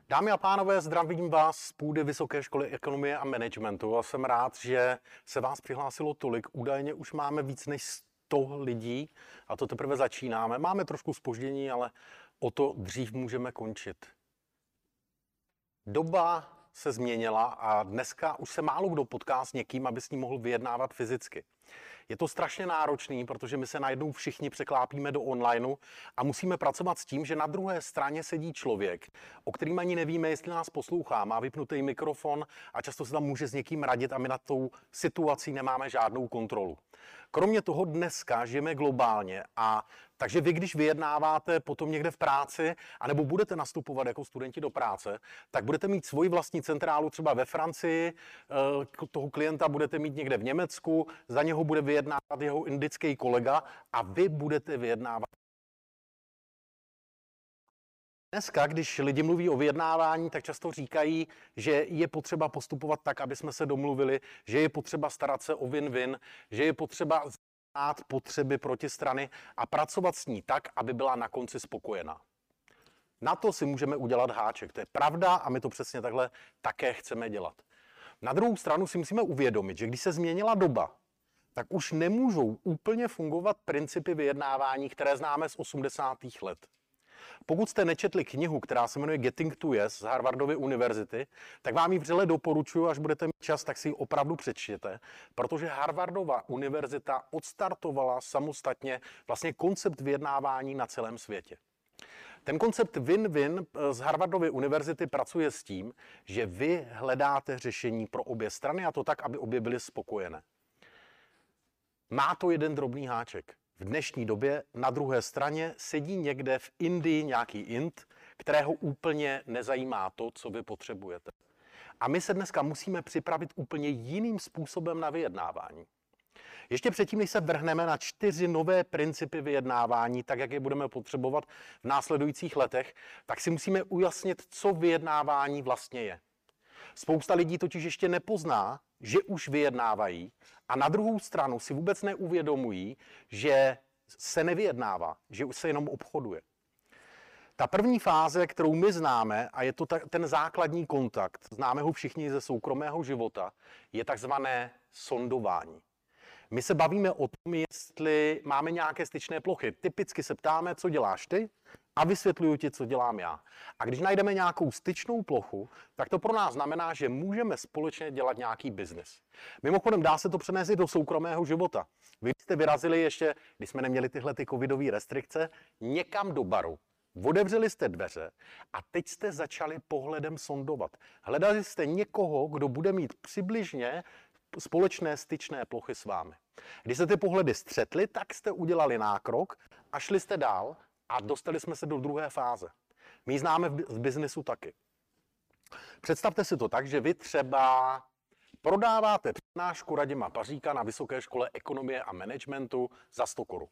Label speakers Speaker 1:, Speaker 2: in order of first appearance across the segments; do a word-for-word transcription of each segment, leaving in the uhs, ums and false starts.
Speaker 1: Dámy a pánové, zdravím vás z půdy Vysoké školy ekonomie a managementu a jsem rád, že se vás přihlásilo tolik. Údajně už máme víc než sto lidí a to teprve začínáme. Máme trošku zpoždění, ale o to dřív můžeme končit. Doba se změnila a dneska už se málo kdo potká s někým, aby s ním mohl vyjednávat fyzicky. Je to strašně náročný, protože my se najednou všichni překlápíme do onlineu a musíme pracovat s tím, že na druhé straně sedí člověk, o kterým ani nevíme, jestli nás poslouchá, má vypnutý mikrofon a často se tam může s někým radit a my nad tou situací nemáme žádnou kontrolu. Kromě toho dneska žijeme globálně a takže vy, když vyjednáváte potom někde v práci, anebo budete nastupovat jako studenti do práce, tak budete mít svoji vlastní centrálu třeba ve Francii, toho klienta budete mít někde v Německu, za něho bude vyjednávat jeho indický kolega a vy budete vyjednávat. Dneska, když lidi mluví o vyjednávání, tak často říkají, že je potřeba postupovat tak, aby jsme se domluvili, že je potřeba starat se o win-win, že je potřeba znát potřeby protistrany a pracovat s ní tak, aby byla na konci spokojená. Na to si můžeme udělat háček. To je pravda a my to přesně takhle také chceme dělat. Na druhou stranu si musíme uvědomit, že když se změnila doba, tak už nemůžou úplně fungovat principy vyjednávání, které známe z osmdesátých let. Pokud jste nečetli knihu, která se jmenuje Getting to Yes z Harvardovy univerzity, tak vám ji vřele doporučuji, až budete mít čas, tak si ji opravdu přečtěte, protože Harvardova univerzita odstartovala samostatně vlastně koncept vyjednávání na celém světě. Ten koncept win-win z Harvardovy univerzity pracuje s tím, že vy hledáte řešení pro obě strany a to tak, aby obě byly spokojené. Má to jeden drobný háček. V dnešní době na druhé straně sedí někde v Indii nějaký Ind, kterého úplně nezajímá to, co vy potřebujete. A my se dneska musíme připravit úplně jiným způsobem na vyjednávání. Ještě předtím, než se vrhneme na čtyři nové principy vyjednávání, tak jak je budeme potřebovat v následujících letech, tak si musíme ujasnit, co vyjednávání vlastně je. Spousta lidí totiž ještě nepozná, že už vyjednávají a na druhou stranu si vůbec neuvědomují, že se nevyjednává, že už se jenom obchoduje. Ta první fáze, kterou my známe, a je to ten základní kontakt, známe ho všichni ze soukromého života, je takzvané sondování. My se bavíme o tom, jestli máme nějaké styčné plochy. Typicky se ptáme, co děláš ty, a vysvětluju ti, co dělám já. A když najdeme nějakou styčnou plochu, tak to pro nás znamená, že můžeme společně dělat nějaký biznis. Mimochodem dá se to přenést i do soukromého života. Vy jste vyrazili ještě, když jsme neměli tyhle ty covidové restrikce, někam do baru. Otevřeli jste dveře a teď jste začali pohledem sondovat. Hledali jste někoho, kdo bude mít přibližně společné styčné plochy s vámi. Když se ty pohledy střetly, tak jste udělali nákrok a šli jste dál a dostali jsme se do druhé fáze. My ji známe v biznesu taky. Představte si to tak, že vy třeba prodáváte přednášku Radima Paříka na Vysoké škole ekonomie a managementu za sto korun.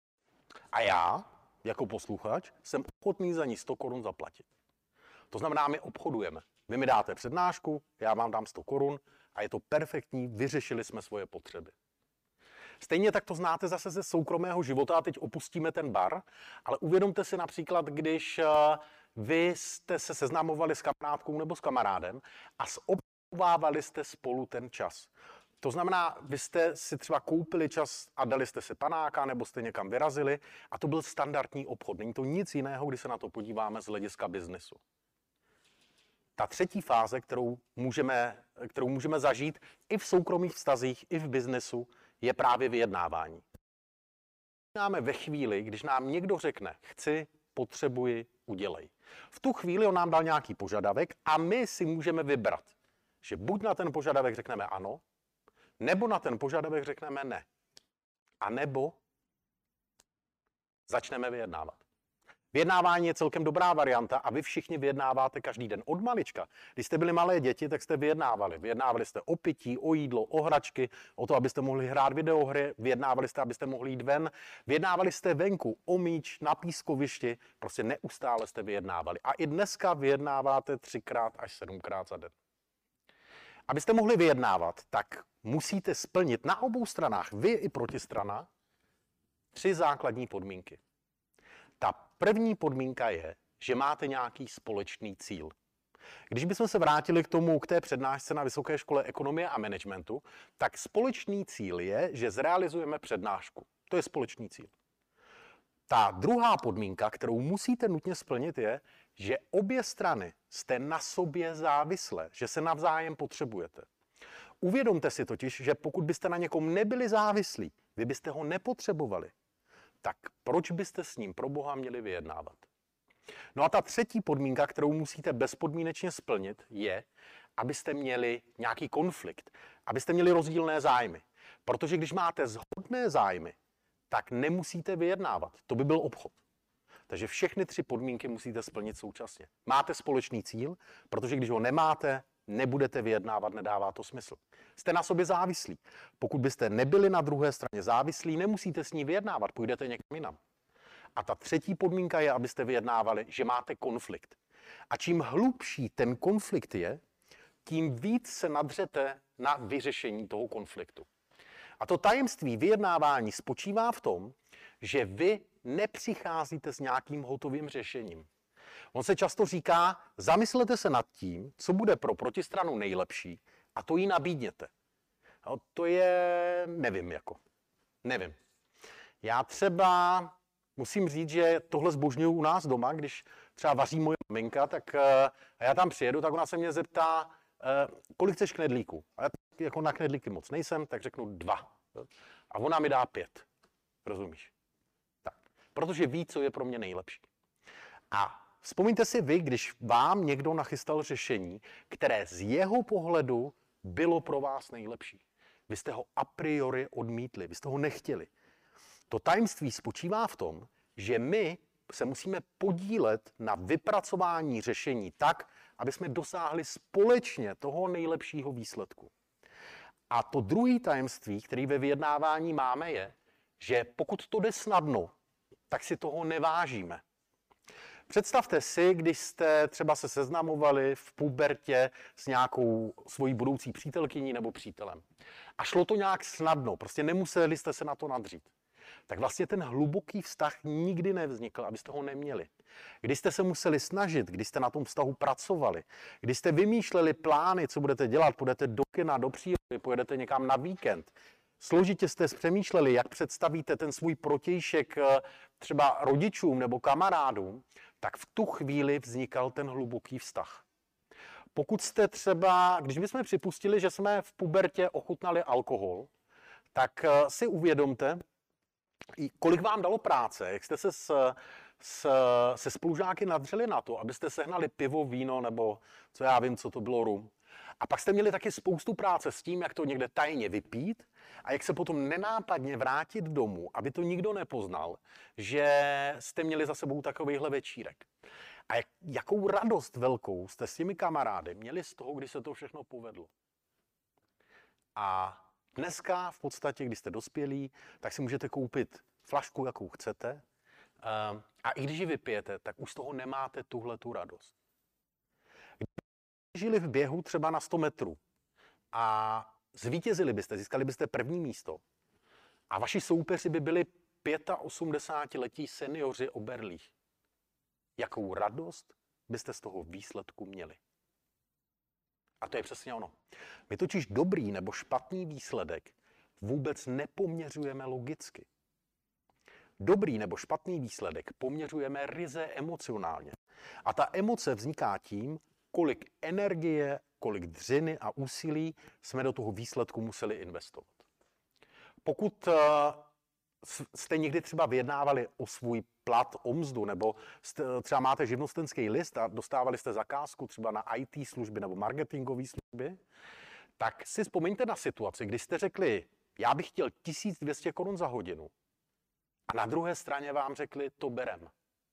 Speaker 1: A já, jako posluchač, jsem ochotný za ní sto korun zaplatit. To znamená, my obchodujeme. Vy mi dáte přednášku, já vám dám sto korun a je to perfektní, vyřešili jsme svoje potřeby. Stejně tak to znáte zase ze soukromého života a teď opustíme ten bar, ale uvědomte si například, když vy jste se seznamovali s kamarádkou nebo s kamarádem a zobávali jste spolu ten čas. To znamená, vy jste si třeba koupili čas a dali jste si panáka nebo jste někam vyrazili a to byl standardní obchod. Není to nic jiného, když se na to podíváme z hlediska biznesu. Ta třetí fáze, kterou můžeme, kterou můžeme zažít i v soukromých vztazích, i v biznesu, je právě vyjednávání. Máme ve chvíli, když nám někdo řekne, chci, potřebuji, udělej. V tu chvíli on nám dal nějaký požadavek a my si můžeme vybrat, že buď na ten požadavek řekneme ano, nebo na ten požadavek řekneme ne. A nebo začneme vyjednávat. Vyjednávání je celkem dobrá varianta a vy všichni vyjednáváte každý den od malička. Když jste byli malé děti, tak jste vyjednávali. Vyjednávali jste o pití, o jídlo, o hračky, o to, abyste mohli hrát videohry, vyjednávali jste, abyste mohli jít ven, vyjednávali jste venku o míč, na pískovišti, prostě neustále jste vyjednávali. A i dneska vyjednáváte třikrát až sedmkrát za den. Abyste mohli vyjednávat, tak musíte splnit na obou stranách, vy i protistrana, tři základní podmínky. Ta první podmínka je, že máte nějaký společný cíl. Když bychom se vrátili k tomu, k té přednášce na Vysoké škole ekonomie a managementu, tak společný cíl je, že zrealizujeme přednášku. To je společný cíl. Ta druhá podmínka, kterou musíte nutně splnit, je, že obě strany jste na sobě závislé, že se navzájem potřebujete. Uvědomte si totiž, že pokud byste na někom nebyli závislí, vy byste ho nepotřebovali, tak proč byste s ním pro Boha měli vyjednávat? No a ta třetí podmínka, kterou musíte bezpodmínečně splnit, je, abyste měli nějaký konflikt, abyste měli rozdílné zájmy. Protože když máte shodné zájmy, tak nemusíte vyjednávat. To by byl obchod. Takže všechny tři podmínky musíte splnit současně. Máte společný cíl, protože když ho nemáte, nebudete vyjednávat, nedává to smysl. Jste na sobě závislí. Pokud byste nebyli na druhé straně závislí, nemusíte s ní vyjednávat, půjdete někam jinam. A ta třetí podmínka je, abyste vyjednávali, že máte konflikt. A čím hlubší ten konflikt je, tím víc se nadřete na vyřešení toho konfliktu. A to tajemství vyjednávání spočívá v tom, že vy nepřicházíte s nějakým hotovým řešením. On se často říká, zamyslete se nad tím, co bude pro protistranu nejlepší a to jí nabídněte. No, to je, nevím jako, nevím. Já třeba musím říct, že tohle zbožňuju u nás doma, když třeba vaří moje maminka, tak a já tam přijedu, tak ona se mě zeptá, kolik chceš knedlíků. A já jako na knedlíky moc nejsem, tak řeknu dva. A ona mi dá pět. Rozumíš? Tak. Protože ví, co je pro mě nejlepší. A vzpomeňte si vy, když vám někdo nachystal řešení, které z jeho pohledu bylo pro vás nejlepší. Vy jste ho a priori odmítli, vy jste ho nechtěli. To tajemství spočívá v tom, že my se musíme podílet na vypracování řešení tak, aby jsme dosáhli společně toho nejlepšího výsledku. A to druhé tajemství, které ve vyjednávání máme, je, že pokud to jde snadno, tak si toho nevážíme. Představte si, když jste třeba se seznamovali v pubertě s nějakou svojí budoucí přítelkyní nebo přítelem. A šlo to nějak snadno, prostě nemuseli jste se na to nadřít. Tak vlastně ten hluboký vztah nikdy nevznikl, abyste ho neměli. Když jste se museli snažit, když jste na tom vztahu pracovali, když jste vymýšleli plány, co budete dělat, půjdete do kina, do přírody, pojedete někam na víkend, složitě jste přemýšleli, jak představíte ten svůj protějšek třeba rodičům nebo kamarádům, tak v tu chvíli vznikal ten hluboký vztah. Pokud jste třeba, když bychom připustili, že jsme v pubertě ochutnali alkohol, tak si uvědomte, kolik vám dalo práce, jak jste se s, s, se spolužáky nadřeli na to, abyste sehnali pivo, víno nebo co já vím, co to bylo, rum. A pak jste měli taky spoustu práce s tím, jak to někde tajně vypít a jak se potom nenápadně vrátit domů, aby to nikdo nepoznal, že jste měli za sebou takovýhle večírek. A jak, jakou radost velkou jste s těmi kamarády měli z toho, když se to všechno povedlo. A dneska v podstatě, když jste dospělí, tak si můžete koupit flašku, jakou chcete. A i když ji vypijete, tak už z toho nemáte tuhle tu radost. Když žili v běhu třeba na sto metrů a zvítězili byste, získali byste první místo a vaši soupeři by byli osmdesátiletí seniori oberlých. Jakou radost byste z toho výsledku měli? A to je přesně ono. My totiž dobrý nebo špatný výsledek vůbec nepoměřujeme logicky. Dobrý nebo špatný výsledek poměřujeme ryze emocionálně. A ta emoce vzniká tím, kolik energie, kolik dřiny a úsilí jsme do toho výsledku museli investovat. Pokud jste někdy třeba vyjednávali o svůj plat, o mzdu, nebo třeba máte živnostenský list a dostávali jste zakázku třeba na í té služby nebo marketingové služby, tak si vzpomeňte na situaci, kdy jste řekli, já bych chtěl tisíc dvě stě korun za hodinu a na druhé straně vám řekli, to berem.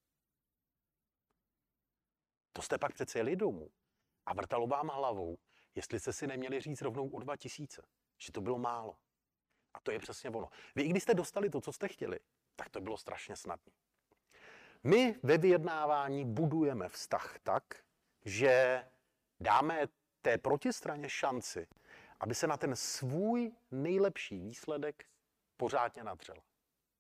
Speaker 1: To jste pak přece jeli domů a vrtalo vám hlavou, jestli jste si neměli říct rovnou o dva tisíce, že to bylo málo. A to je přesně ono. Vy, i když jste dostali to, co jste chtěli, tak to bylo strašně snadné. My ve vyjednávání budujeme vztah tak, že dáme té protistraně šanci, aby se na ten svůj nejlepší výsledek pořádně nadřela.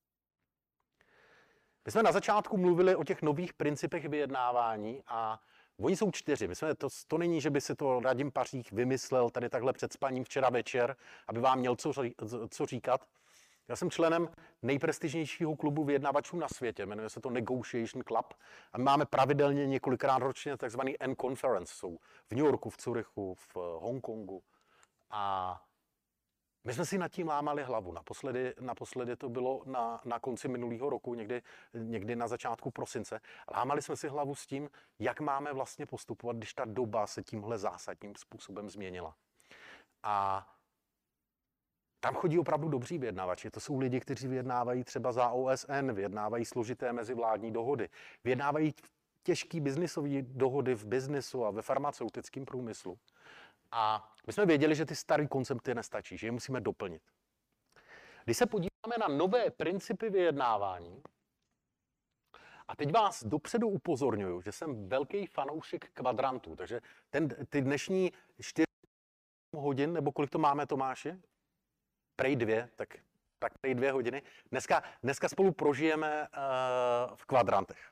Speaker 1: My jsme na začátku mluvili o těch nových principech vyjednávání a Oni jsou čtyři. My jsme, to, to není, že by si to Radim Pařík vymyslel tady takhle před spaním včera večer, aby vám měl co, co říkat. Já jsem členem nejprestižnějšího klubu vyjednavačů na světě, jmenuje se to Negotiation Club a my máme pravidelně několikrát ročně takzvaný N-Conference. Jsou v New Yorku, v Curychu, v Hongkongu a my jsme si nad tím lámali hlavu. Naposledy, naposledy to bylo na, na konci minulého roku, někdy, někdy na začátku prosince. Lámali jsme si hlavu s tím, jak máme vlastně postupovat, když ta doba se tímhle zásadním způsobem změnila. A tam chodí opravdu dobří vyjednavači. To jsou lidi, kteří vyjednávají třeba za O S N, vyjednávají složité mezivládní dohody, vyjednávají těžké biznisové dohody v biznisu a ve farmaceutickém průmyslu. A my jsme věděli, že ty staré koncepty nestačí, že je musíme doplnit. Když se podíváme na nové principy vyjednávání, a teď vás dopředu upozorňuju, že jsem velký fanoušek kvadrantů, takže ten, ty dnešní čtyři hodin, nebo kolik to máme, Tomáši? Prej dvě, tak, tak prej dvě hodiny. Dneska, dneska spolu prožijeme uh, v kvadrantech.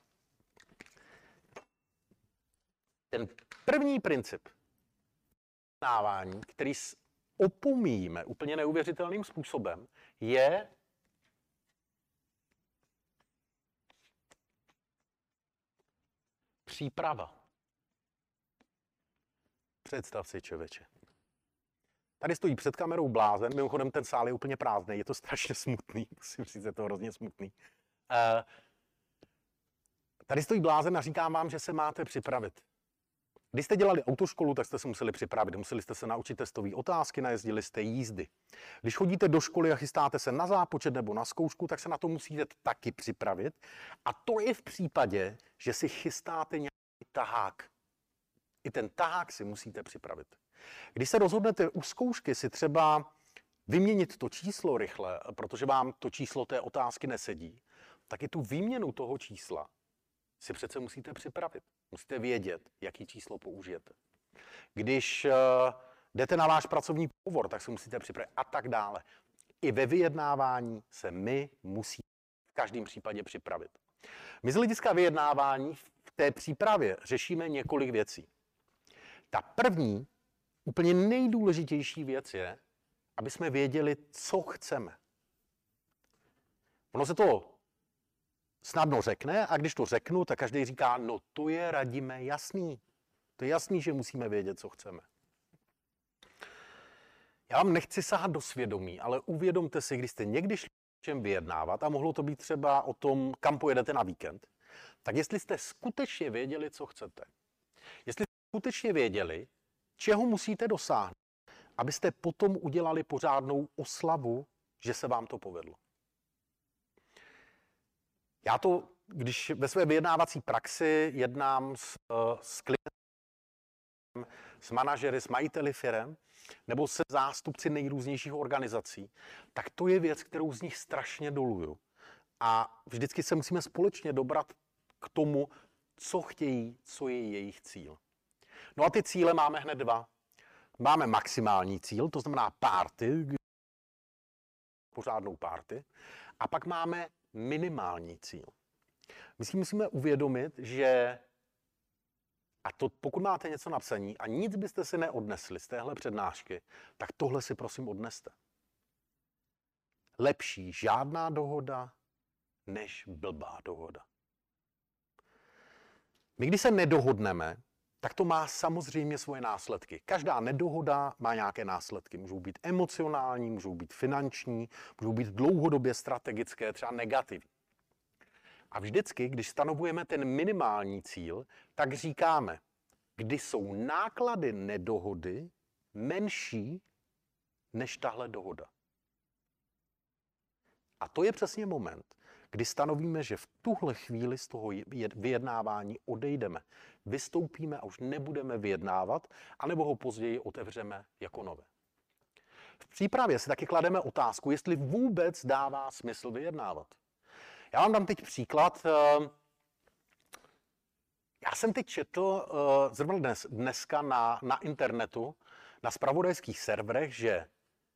Speaker 1: Ten první princip vyjednávání, který opomíjíme úplně neuvěřitelným způsobem, je příprava. Představ si, člověče. Tady stojí před kamerou blázen, mimochodem ten sál je úplně prázdný, je to strašně smutný, musím říct, je to hrozně smutný. Uh, tady stojí blázen a říkám vám, že se máte připravit. Když jste dělali autoškolu, tak jste se museli připravit, museli jste se naučit testové otázky, najezdili jste jízdy. Když chodíte do školy a chystáte se na zápočet nebo na zkoušku, tak se na to musíte taky připravit. A to je v případě, že si chystáte nějaký tahák. I ten tahák si musíte připravit. Když se rozhodnete u zkoušky si třeba vyměnit to číslo rychle, protože vám to číslo té otázky nesedí, tak i tu výměnu toho čísla si přece musíte připravit. Musíte vědět, jaký číslo použijete. Když uh, jdete na váš pracovní pohovor, tak se musíte připravit a tak dále. I ve vyjednávání se my musíme v každém případě připravit. My z hlediska vyjednávání v té přípravě řešíme několik věcí. Ta první, úplně nejdůležitější věc je, aby jsme věděli, co chceme. Ono se to snadno řekne a když to řeknu, tak každý říká, no to je, Radime, jasný. To je jasný, že musíme vědět, co chceme. Já vám nechci sahat do svědomí, ale uvědomte si, když jste někdy šli o čem vyjednávat a mohlo to být třeba o tom, kam pojedete na víkend, tak jestli jste skutečně věděli, co chcete, jestli jste skutečně věděli, čeho musíte dosáhnout, abyste potom udělali pořádnou oslavu, že se vám to povedlo. Já to, když ve své vyjednávací praxi jednám s, s klientem, s manažery, s majiteli firem, nebo se zástupci nejrůznějších organizací, tak to je věc, kterou z nich strašně doluju. A vždycky se musíme společně dobrat k tomu, co chtějí, co je jejich cíl. No a ty cíle máme hned dva. Máme maximální cíl, to znamená party, pořádnou party, a pak máme minimální cíl. My si musíme uvědomit, že, a to pokud máte něco napsané a nic byste si neodnesli z téhle přednášky, tak tohle si prosím odneste. Lepší žádná dohoda, než blbá dohoda. My když se nedohodneme, tak to má samozřejmě svoje následky. Každá nedohoda má nějaké následky. Můžou být emocionální, můžou být finanční, můžou být dlouhodobě strategické, třeba negativní. A vždycky, když stanovujeme ten minimální cíl, tak říkáme, kdy jsou náklady nedohody menší než tahle dohoda. A to je přesně moment, kdy stanovíme, že v tuhle chvíli z toho vyjednávání odejdeme. Vystoupíme a už nebudeme vyjednávat, anebo ho později otevřeme jako nové. V přípravě si taky klademe otázku, jestli vůbec dává smysl vyjednávat. Já vám dám teď příklad. Já jsem teď četl zrovna dnes, dneska na, na internetu, na zpravodajských serverech, že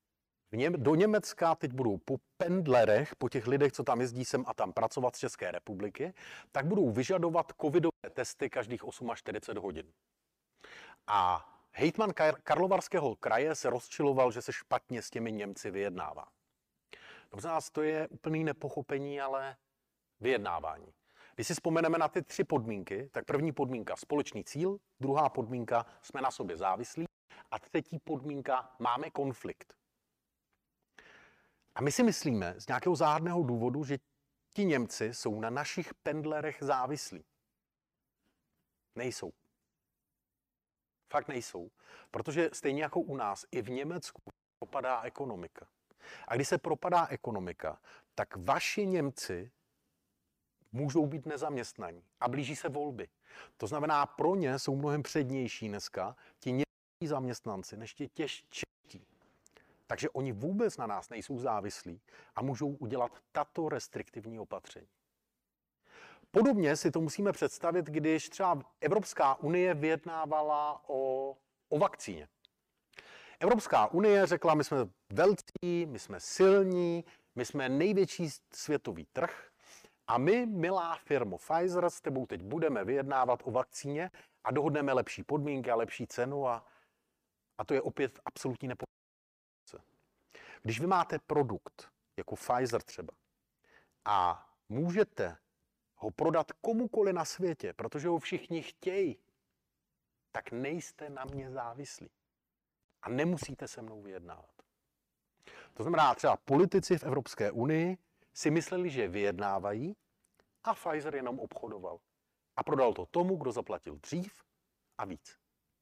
Speaker 1: V Něm, do Německa teď budou po pendlerech, po těch lidech, co tam jezdí sem a tam pracovat z České republiky, tak budou vyžadovat covidové testy každých čtyřicet osm hodin. A hejtman Karlovarského kraje se rozčiloval, že se špatně s těmi Němci vyjednává. Dobře, nás to je úplný nepochopení, ale vyjednávání. Když si vzpomeneme na ty tři podmínky, tak první podmínka společný cíl, druhá podmínka jsme na sobě závislí a třetí podmínka máme konflikt. A my si myslíme z nějakého záhadného důvodu, že ti Němci jsou na našich pendlerech závislí. Nejsou. Fakt nejsou. Protože stejně jako u nás, i v Německu propadá ekonomika. A když se propadá ekonomika, tak vaši Němci můžou být nezaměstnaní a blíží se volby. To znamená, pro ně jsou mnohem přednější dneska ti němečtí zaměstnanci než ti čeští. Takže oni vůbec na nás nejsou závislí a můžou udělat tato restriktivní opatření. Podobně si to musíme představit, když třeba Evropská unie vyjednávala o, o vakcíně. Evropská unie řekla, my jsme velcí, my jsme silní, my jsme největší světový trh a my, milá firmo Pfizer, s tebou teď budeme vyjednávat o vakcíně a dohodneme lepší podmínky a lepší cenu a, a to je opět absolutní nepochopení. Když vy máte produkt, jako Pfizer třeba, a můžete ho prodat komukoli na světě, protože ho všichni chtějí, tak nejste na mě závislí. A nemusíte se mnou vyjednávat. To znamená, třeba politici v Evropské unii si mysleli, že vyjednávají a Pfizer jenom obchodoval. A prodal to tomu, kdo zaplatil dřív a víc.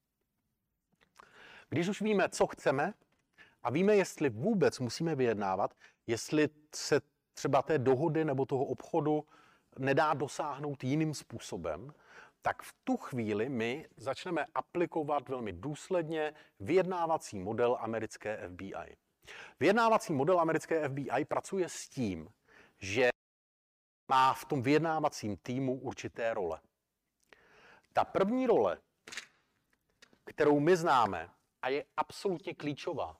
Speaker 1: Když už víme, co chceme, a víme, jestli vůbec musíme vyjednávat, jestli se třeba té dohody nebo toho obchodu nedá dosáhnout jiným způsobem, tak v tu chvíli my začneme aplikovat velmi důsledně vyjednávací model americké F B I. Vyjednávací model americké F B I pracuje s tím, že má v tom vyjednávacím týmu určité role. Ta první role, kterou my známe a je absolutně klíčová,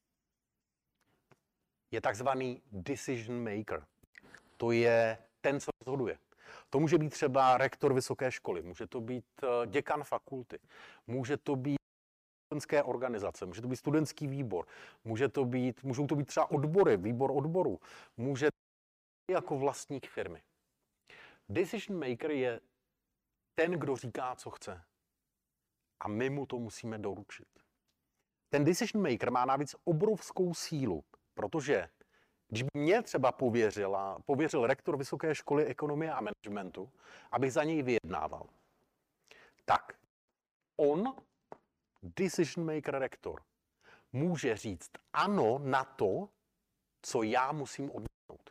Speaker 1: je takzvaný decision maker. To je ten, co rozhoduje. To může být třeba rektor vysoké školy, může to být děkan fakulty, může to být studentské organizace, může to být studentský výbor, může to být, můžou to být třeba odbory, výbor odborů, může to být jako vlastník firmy. Decision maker je ten, kdo říká, co chce. A my mu to musíme doručit. Ten decision maker má navíc obrovskou sílu, protože když by mě třeba pověřila, pověřil rektor Vysoké školy ekonomie a managementu, abych za něj vyjednával, tak on, decision maker rektor, může říct ano na to, co já musím odmítnout.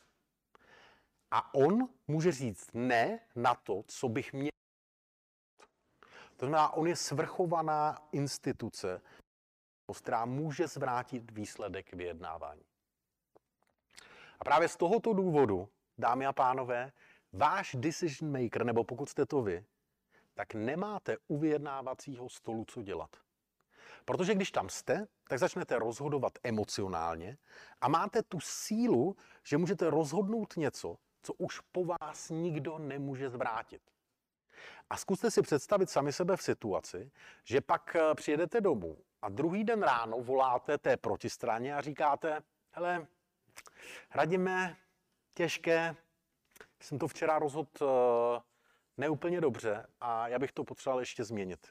Speaker 1: A on může říct ne na to, co bych měl. To znamená, on je svrchovaná instituce, která může zvrátit výsledek vyjednávání. A právě z tohoto důvodu, dámy a pánové, váš decision maker, nebo pokud jste to vy, tak nemáte u vyjednávacího stolu co dělat. Protože když tam jste, tak začnete rozhodovat emocionálně a máte tu sílu, že můžete rozhodnout něco, co už po vás nikdo nemůže zvrátit. A zkuste si představit sami sebe v situaci, že pak přijedete domů a druhý den ráno voláte té protistraně a říkáte, hele, Radime, těžké, jsem to včera rozhodl uh, neúplně dobře a já bych to potřeboval ještě změnit.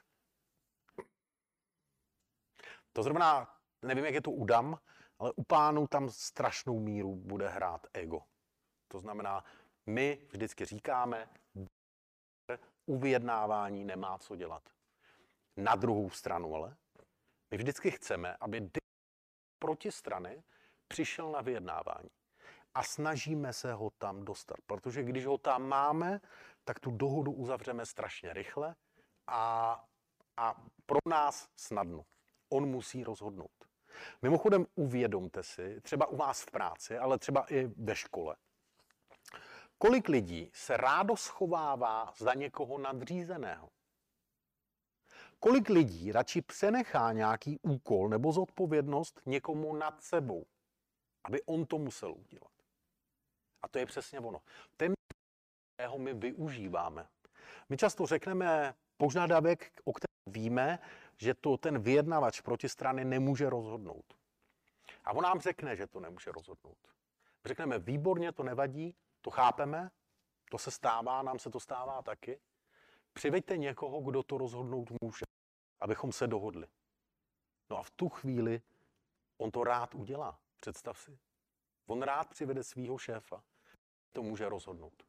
Speaker 1: To zrovna, nevím, jak je to u dam, ale u pánů tam strašnou míru bude hrát ego. To znamená, my vždycky říkáme, u vyjednávání nemá co dělat. Na druhou stranu ale, my vždycky chceme, aby protistrany přišel na vyjednávání. A snažíme se ho tam dostat, protože když ho tam máme, tak tu dohodu uzavřeme strašně rychle a, a pro nás snadno. On musí rozhodnout. Mimochodem uvědomte si, třeba u vás v práci, ale třeba i ve škole, kolik lidí se rádo schovává za někoho nadřízeného. Kolik lidí radši přenechá nějaký úkol nebo zodpovědnost někomu nad sebou, aby on to musel udělat. A to je přesně ono. Ten, kterého my využíváme. My často řekneme požadavek, o kterém víme, že to ten vyjednavač protistrany nemůže rozhodnout. A on nám řekne, že to nemůže rozhodnout. Řekneme, výborně, to nevadí, to chápeme, to se stává, nám se to stává taky. Přiveďte někoho, kdo to rozhodnout může, abychom se dohodli. No a v tu chvíli on to rád udělá. Představ si. On rád přivede svýho šéfa. To může rozhodnout.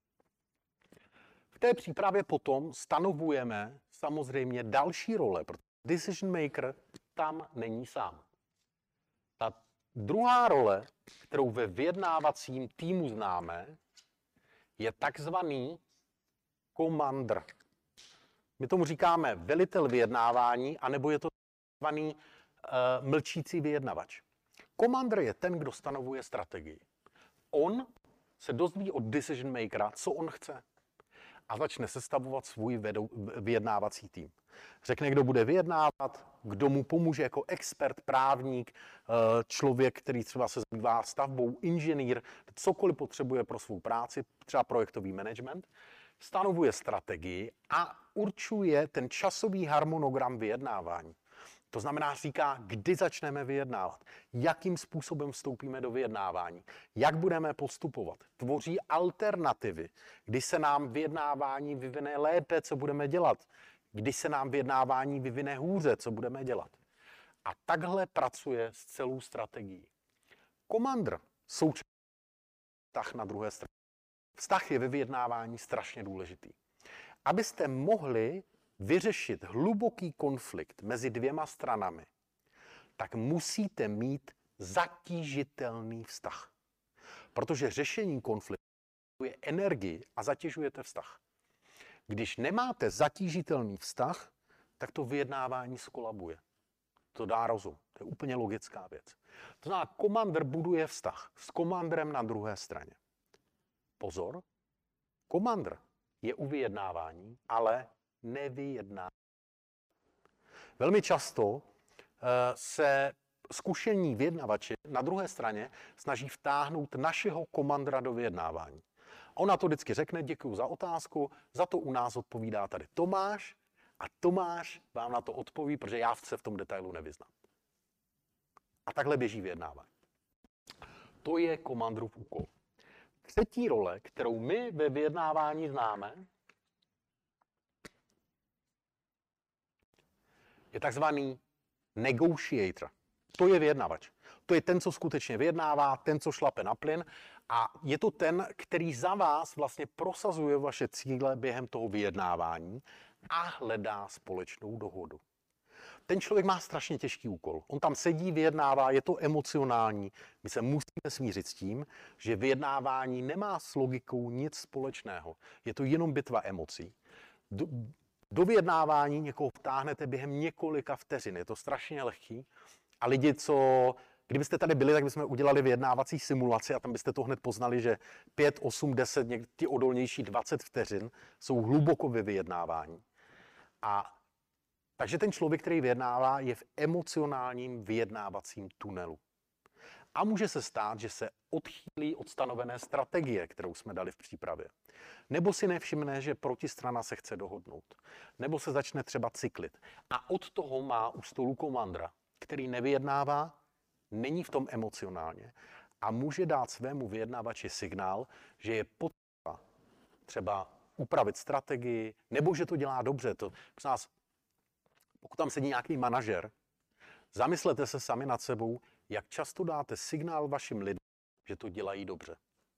Speaker 1: V té přípravě potom stanovujeme samozřejmě další role, protože decision maker tam není sám. Ta druhá role, kterou ve vyjednávacím týmu známe, je takzvaný commander. My tomu říkáme velitel vyjednávání, anebo je to takzvaný uh, mlčící vyjednavač. Commander je ten, kdo stanovuje strategii. On se dozví od decision makera, co on chce. A začne sestavovat svůj vedou, vyjednávací tým. Řekne, kdo bude vyjednávat, kdo mu pomůže jako expert, právník, člověk, který třeba se zabývá stavbou, inženýr, cokoliv potřebuje pro svou práci, třeba projektový management, stanovuje strategii a určuje ten časový harmonogram vyjednávání. To znamená, říká, kdy začneme vyjednávat, jakým způsobem vstoupíme do vyjednávání, jak budeme postupovat. Tvoří alternativy, kdy se nám vyjednávání vyvine lépe, co budeme dělat, kdy se nám vyjednávání vyvine hůře, co budeme dělat. A takhle pracuje s celou strategií. Komandr současně vztah na druhé straně. Vztah je ve vyjednávání strašně důležitý. Abyste mohli vyřešit hluboký konflikt mezi dvěma stranami, tak musíte mít zatížitelný vztah. Protože řešení konfliktu je energii a zatěžujete vztah. Když nemáte zatížitelný vztah, tak to vyjednávání skolabuje. To dá rozum. To je úplně logická věc. To znamená, komandr buduje vztah s komandrem na druhé straně. Pozor, komandr je u vyjednávání, ale nevyjedná. Velmi často uh, se zkušení vyjednavači na druhé straně snaží vtáhnout našeho komandra do vyjednávání. On na to vždycky řekne, děkuji za otázku, za to u nás odpovídá tady Tomáš a Tomáš vám na to odpoví, protože já se v tom detailu nevyznám. A takhle běží vyjednávání. To je komandrův úkol. Třetí role, kterou my ve vyjednávání známe, je takzvaný negotiator. To je vyjednavač. To je ten, co skutečně vyjednává, ten, co šlape na plyn a je to ten, který za vás vlastně prosazuje vaše cíle během toho vyjednávání a hledá společnou dohodu. Ten člověk má strašně těžký úkol. On tam sedí, vyjednává, je to emocionální. My se musíme smířit s tím, že vyjednávání nemá s logikou nic společného. Je to jenom bitva emocí. Do, do vyjednávání někoho vtáhnete během několika vteřin. Je to strašně lehký. A lidi, co... Kdybyste tady byli, tak bychom udělali vyjednávací simulaci a tam byste to hned poznali, že pět, osm, deset, někdy ty odolnější dvacet vteřin jsou hluboko ve vyjednávání. A takže ten člověk, který vyjednává, je v emocionálním vyjednávacím tunelu. A může se stát, že se odchýlí od stanovené strategie, kterou jsme dali v přípravě. Nebo si nevšimne, že protistrana se chce dohodnout. Nebo se začne třeba cyklit. A od toho má u stolu komandra, který nevyjednává, není v tom emocionálně a může dát svému vyjednávači signál, že je potřeba třeba upravit strategii, nebo že to dělá dobře. To, nás, pokud tam sedí nějaký manažer, zamyslete se sami nad sebou, jak často dáte signál vašim lidem, že to dělají dobře.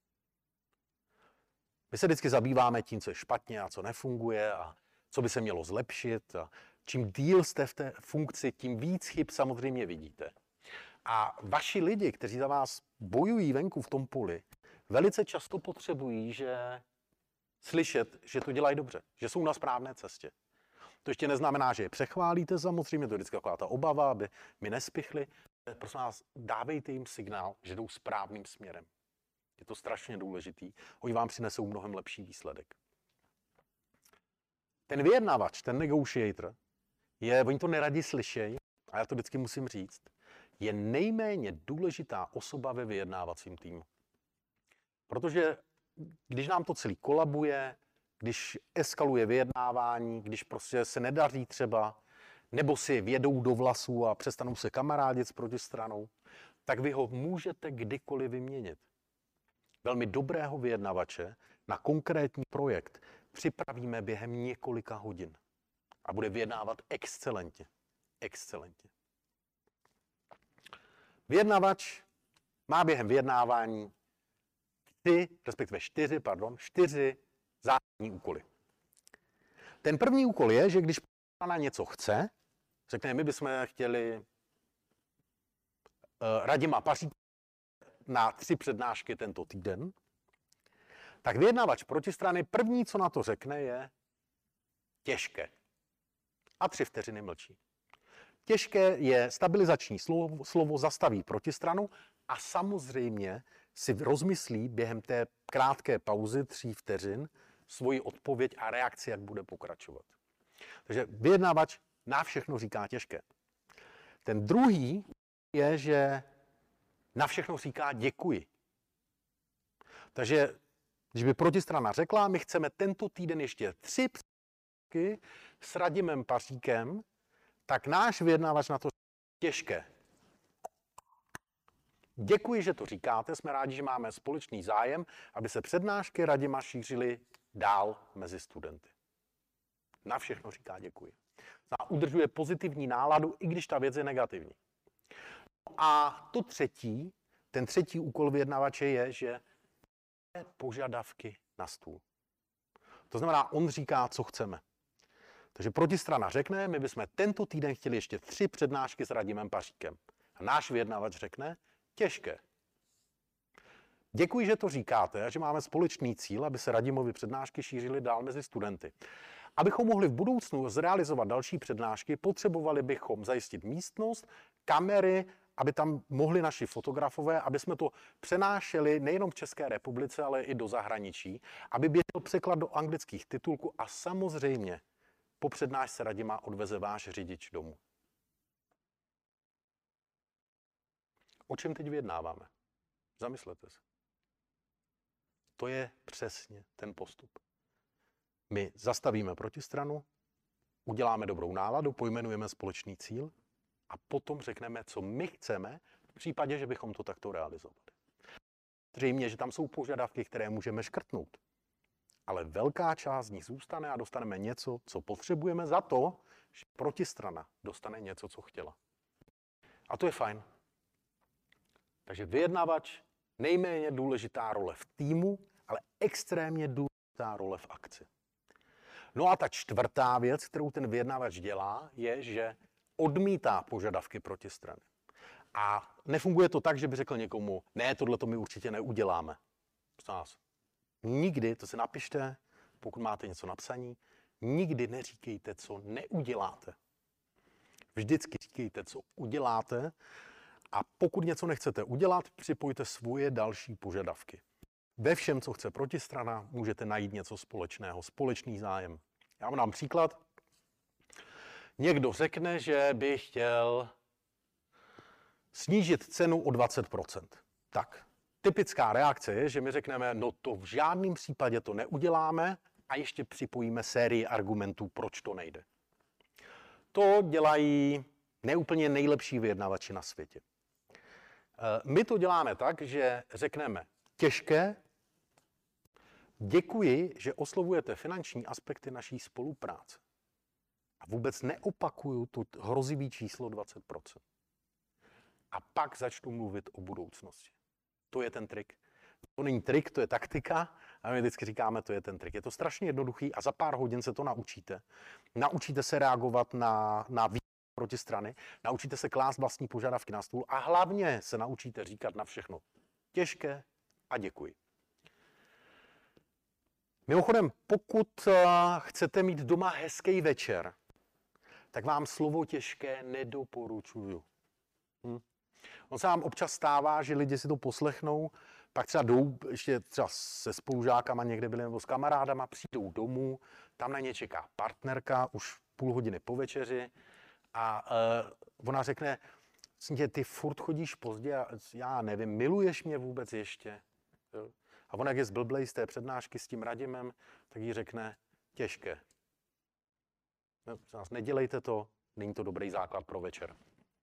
Speaker 1: My se vždycky zabýváme tím, co je špatně a co nefunguje a co by se mělo zlepšit. A čím díl jste v té funkci, tím víc chyb samozřejmě vidíte. A vaši lidi, kteří za vás bojují venku v tom poli, velice často potřebují, že slyšet, že to dělají dobře, že jsou na správné cestě. To ještě neznamená, že je přechválíte, samozřejmě, to je vždycky taková ta obava, aby mi nespichli. Prosím vás, dávejte jim signál, že jdou správným směrem. Je to strašně důležitý. Oni vám přinesou mnohem lepší výsledek. Ten vyjednavač, ten negotiator, je, oni to neradi slyšejí, a já to vždycky musím říct, je nejméně důležitá osoba ve vyjednávacím týmu. Protože když nám to celý kolabuje, když eskaluje vyjednávání, když prostě se nedaří třeba, nebo si vjedou do vlasů a přestanou se kamarádit s protistranou, tak vy ho můžete kdykoliv vyměnit. Velmi dobrého vyjednavače na konkrétní projekt připravíme během několika hodin a bude vyjednávat excelentně. Excelentně. Vyjednavač má během vyjednávání tři, respektive čtyři, pardon, čtyři základní úkoly. Ten první úkol je, že když na něco chce, řekne, my bychom chtěli uh, Radima Paříka na tři přednášky tento týden, tak vyjednavač protistrany první, co na to řekne, je těžké. A tři vteřiny mlčí. Těžké je stabilizační slovo, slovo zastaví protistranu a samozřejmě si rozmyslí během té krátké pauzy tří vteřin svoji odpověď a reakci, jak bude pokračovat. Takže vyjednavač na všechno říká těžké. Ten druhý je, že na všechno říká děkuji. Takže když by protistrana řekla, my chceme tento týden ještě tři přednášky s Radimem Paříkem, tak náš vyjednávač na to těžké. Děkuji, že to říkáte, jsme rádi, že máme společný zájem, aby se přednášky Radima šířily dál mezi studenty. Na všechno říká děkuji. A udržuje pozitivní náladu, i když ta věc je negativní. A to třetí, ten třetí úkol vyjednavače je, že požadavky na stůl. To znamená, on říká, co chceme. Takže protistrana řekne, my bychom tento týden chtěli ještě tři přednášky s Radimem Paříkem. A náš vyjednavač řekne, těžké. Děkuji, že to říkáte a že máme společný cíl, aby se Radimovy přednášky šířily dál mezi studenty. Abychom mohli v budoucnu zrealizovat další přednášky, potřebovali bychom zajistit místnost, kamery, aby tam mohli naši fotografové, aby jsme to přenášeli nejenom v České republice, ale i do zahraničí, aby běžel překlad do anglických titulků a samozřejmě po přednášce Radima odveze váš řidič domů. O čem teď vyjednáváme? Zamyslete se. To je přesně ten postup. My zastavíme protistranu, uděláme dobrou náladu, pojmenujeme společný cíl a potom řekneme, co my chceme v případě, že bychom to takto realizovali. Zřejmě, že tam jsou požadavky, které můžeme škrtnout, ale velká část z nich zůstane a dostaneme něco, co potřebujeme za to, že protistrana dostane něco, co chtěla. A to je fajn. Takže vyjednavač, nejméně důležitá role v týmu, ale extrémně důležitá role v akci. No a ta čtvrtá věc, kterou ten vyjednavač dělá, je, že odmítá požadavky protistrany. A nefunguje to tak, že by řekl někomu, ne, tohle to my určitě neuděláme. Nás. Nikdy, to si napište, pokud máte něco napsaní, nikdy neříkejte, co neuděláte. Vždycky říkejte, co uděláte, a pokud něco nechcete udělat, připojte svoje další požadavky. Ve všem, co chce protistrana, můžete najít něco společného, společný zájem. Já vám dám příklad. Někdo řekne, že by chtěl snížit cenu o dvacet procent. Tak, typická reakce je, že my řekneme, no to v žádném případě to neuděláme a ještě připojíme sérii argumentů, proč to nejde. To dělají neúplně nejlepší vyjednavači na světě. My to děláme tak, že řekneme těžké, děkuji, že oslovujete finanční aspekty naší spolupráce. A vůbec neopakuju to hrozivý číslo dvacet procent. A pak začnu mluvit o budoucnosti. To je ten trik. To není trik, to je taktika. A my vždycky říkáme, to je ten trik. Je to strašně jednoduchý a za pár hodin se to naučíte. Naučíte se reagovat na, na výzvy protistrany, naučíte se klást vlastní požadavky na stůl a hlavně se naučíte říkat na všechno těžké a děkuji. Mimochodem, pokud chcete mít doma hezký večer, tak vám slovo těžké nedoporučuju. Hm? On se vám občas stává, že lidi si to poslechnou, pak třeba jdou, ještě třeba se spolužákama někde byli nebo s kamarádama, přijdou domů, tam na ně čeká partnerka, už půl hodiny po večeři A uh, ona řekne, tě, ty furt chodíš pozdě a já nevím, miluješ mě vůbec ještě? Jo? A ona, jak je zblblej z té přednášky s tím Radimem, tak jí řekne, těžké. No, nedělejte to, není to dobrý základ pro večer.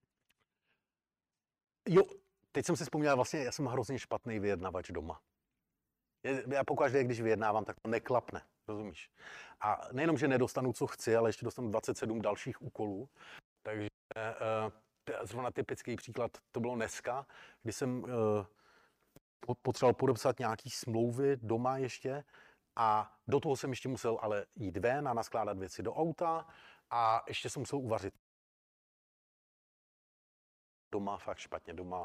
Speaker 1: Jo, teď jsem si vzpomněl, vlastně já jsem hrozně špatný vyjednavač doma. Já pokaždé, když vyjednávám, tak to neklapne, rozumíš? A nejenom, že nedostanu, co chci, ale ještě dostanu dvacet sedm dalších úkolů. Takže uh, zrovna typický příklad, to bylo dneska, kdy jsem uh, potřeboval podepsat nějaký smlouvy doma ještě a do toho jsem ještě musel ale jít ven a naskládat věci do auta a ještě jsem musel uvařit. Doma fakt špatně, doma.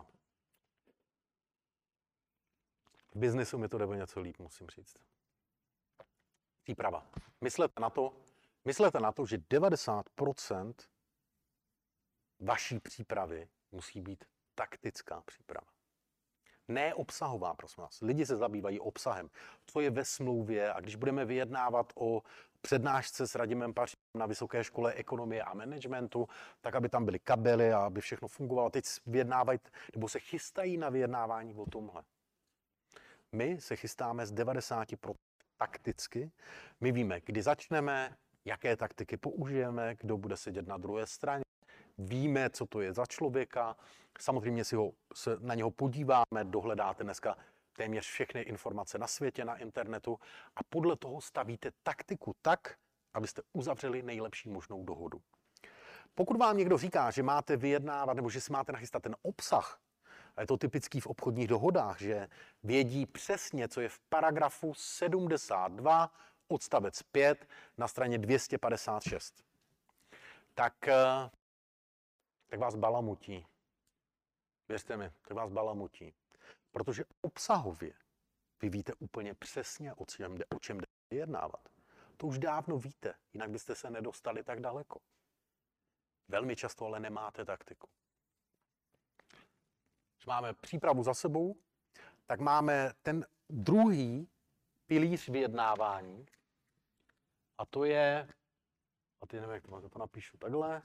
Speaker 1: V biznesu mi to jde něco líp, musím říct. Příprava. Myslete na to, myslete na to, že devadesát procent vaší přípravy musí být taktická příprava. Ne obsahová, prosím vás. Lidi se zabývají obsahem, co je ve smlouvě a když budeme vyjednávat o přednášce s Radimem Paříkem na Vysoké škole ekonomie a managementu, tak aby tam byly kabely a aby všechno fungovalo. Teď vyjednávají, nebo se chystají na vyjednávání o tomhle. My se chystáme z devadesát procent takticky. My víme, kdy začneme, jaké taktiky použijeme, kdo bude sedět na druhé straně. Víme, co to je za člověka. Samozřejmě si ho, se na něho podíváme, dohledáte dneska téměř všechny informace na světě, na internetu a podle toho stavíte taktiku tak, abyste uzavřeli nejlepší možnou dohodu. Pokud vám někdo říká, že máte vyjednávat nebo že si máte nachystat ten obsah, a je to typický v obchodních dohodách, že vědí přesně, co je v paragrafu sedmdesát dva odstavec pět na straně dvě stě padesát šest, tak, tak vás balamutí. Věřte mi, tak vás balamutí. Protože obsahově vy víte úplně přesně, o čem jde, o čem jde vyjednávat. To už dávno víte, jinak byste se nedostali tak daleko. Velmi často ale nemáte taktiku. Když máme přípravu za sebou, tak máme ten druhý pilíř vyjednávání a to je, a teď nevím, jak to, to napíšu takhle,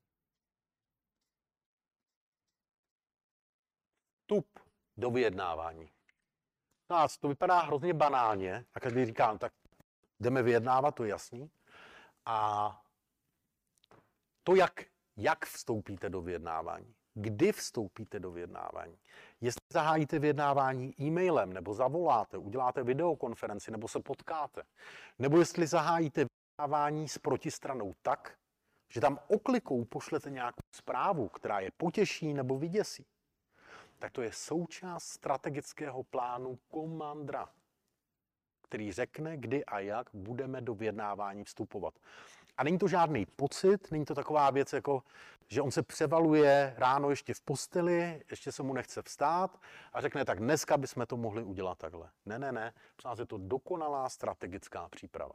Speaker 1: vstup do vyjednávání. No, to vypadá hrozně banálně a každý říká, no, tak jdeme vyjednávat, to je jasný. A to, jak, jak vstoupíte do vyjednávání, kdy vstoupíte do vyjednávání, jestli zahájíte vyjednávání e-mailem, nebo zavoláte, uděláte videokonferenci, nebo se potkáte, nebo jestli zahájíte vyjednávání s protistranou tak, že tam oklikou pošlete nějakou zprávu, která je potěší nebo vyděsí, tak to je součást strategického plánu komandra, který řekne, kdy a jak budeme do vyjednávání vstupovat. A není to žádný pocit, není to taková věc, jako, že on se převaluje ráno ještě v posteli, ještě se mu nechce vstát a řekne, tak dneska bychom to mohli udělat takhle. Ne, ne, ne, je to dokonalá strategická příprava.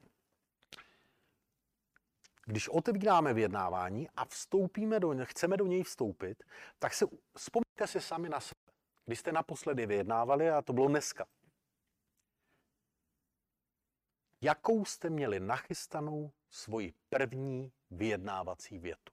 Speaker 1: Když otevíráme vyjednávání a vstoupíme do něj, chceme do něj vstoupit, tak se vzpomněte si sami na sebe. Když jste naposledy vyjednávali, a to bylo dneska. Jakou jste měli nachystanou svoji první vyjednávací větu?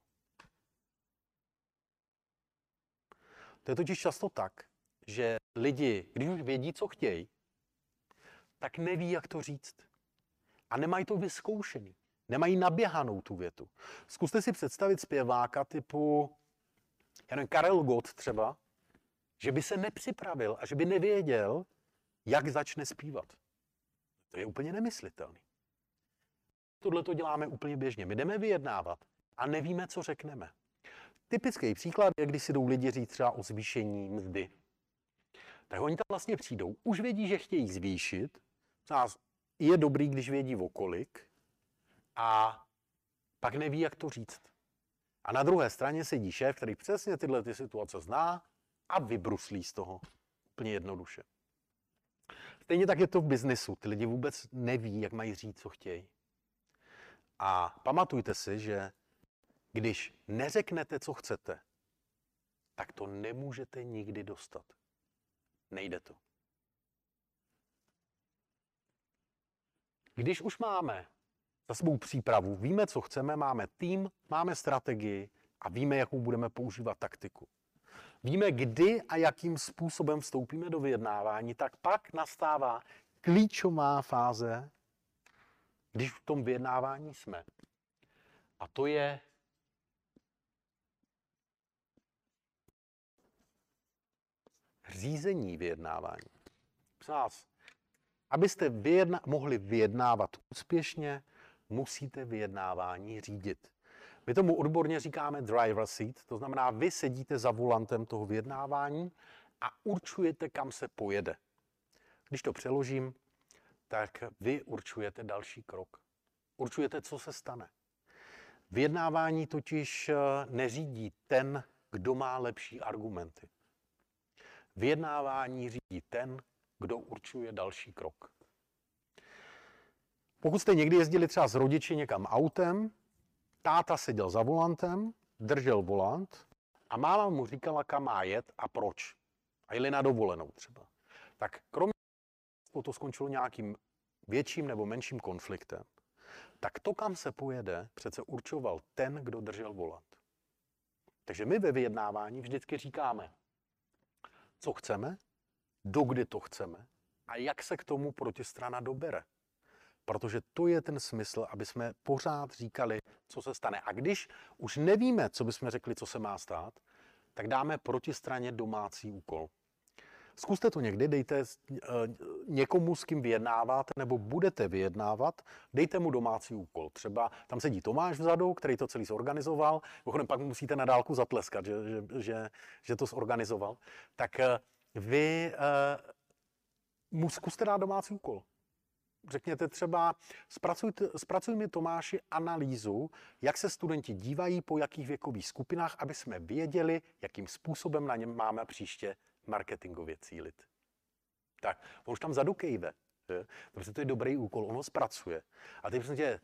Speaker 1: To je totiž často tak, že lidi, když už vědí, co chtějí, tak neví, jak to říct. A nemají to vyzkoušený. Nemají naběhanou tu větu. Zkuste si představit zpěváka typu, já nevím, Karel Gott třeba, že by se nepřipravil a že by nevěděl, jak začne zpívat. To je úplně nemyslitelný. Tohle to děláme úplně běžně. My jdeme vyjednávat a nevíme, co řekneme. Typický příklad je, když si jdou lidi říct třeba o zvýšení mzdy. Tak oni tam vlastně přijdou, už vědí, že chtějí zvýšit. Je dobrý, když vědí o kolik, a pak neví, jak to říct. A na druhé straně sedí šéf, který přesně tyhle ty situace zná a vybruslí z toho úplně jednoduše. Stejně tak je to v biznisu. Ty lidi vůbec neví, jak mají říct, co chtějí. A pamatujte si, že když neřeknete, co chcete, tak to nemůžete nikdy dostat. Nejde to. Když už máme za sebou přípravu, víme, co chceme, máme tým, máme strategii a víme, jakou budeme používat taktiku. Víme, kdy a jakým způsobem vstoupíme do vyjednávání, tak pak nastává klíčová fáze, když v tom vyjednávání jsme. A to je řízení vyjednávání. Vás, abyste vyjedna- mohli vyjednávat úspěšně, musíte vyjednávání řídit. My tomu odborně říkáme driver seat, to znamená, vy sedíte za volantem toho vyjednávání a určujete, kam se pojede. Když to přeložím, tak vy určujete další krok. Určujete, co se stane. Vyjednávání totiž neřídí ten, kdo má lepší argumenty. Vyjednávání řídí ten, kdo určuje další krok. Pokud jste někdy jezdili třeba s rodiči někam autem, táta seděl za volantem, držel volant a máma mu říkala, kam má jet a proč. A jeli na dovolenou třeba. Tak kromě toho to skončilo nějakým větším nebo menším konfliktem. Tak to, kam se pojede, přece určoval ten, kdo držel volant. Takže my ve vyjednávání vždycky říkáme, co chceme, dokdy to chceme a jak se k tomu protistrana dobere. Protože to je ten smysl, aby jsme pořád říkali, co se stane. A když už nevíme, co bychom řekli, co se má stát, tak dáme protistraně domácí úkol. Zkuste to někdy, dejte někomu, s kým vyjednáváte, nebo budete vyjednávat, dejte mu domácí úkol. Třeba tam sedí Tomáš vzadu, který to celý zorganizoval, mimochodem pak musíte na dálku zatleskat, že, že, že, že to zorganizoval. Tak vy mu zkuste dát domácí úkol. Řekněte třeba, zpracuj mi, Tomáši, analýzu, jak se studenti dívají, po jakých věkových skupinách, aby jsme věděli, jakým způsobem na něm máme příště marketingově cílit. Tak, on už tam zadukejve, protože to je dobrý úkol, on ho zpracuje. A teď prostě,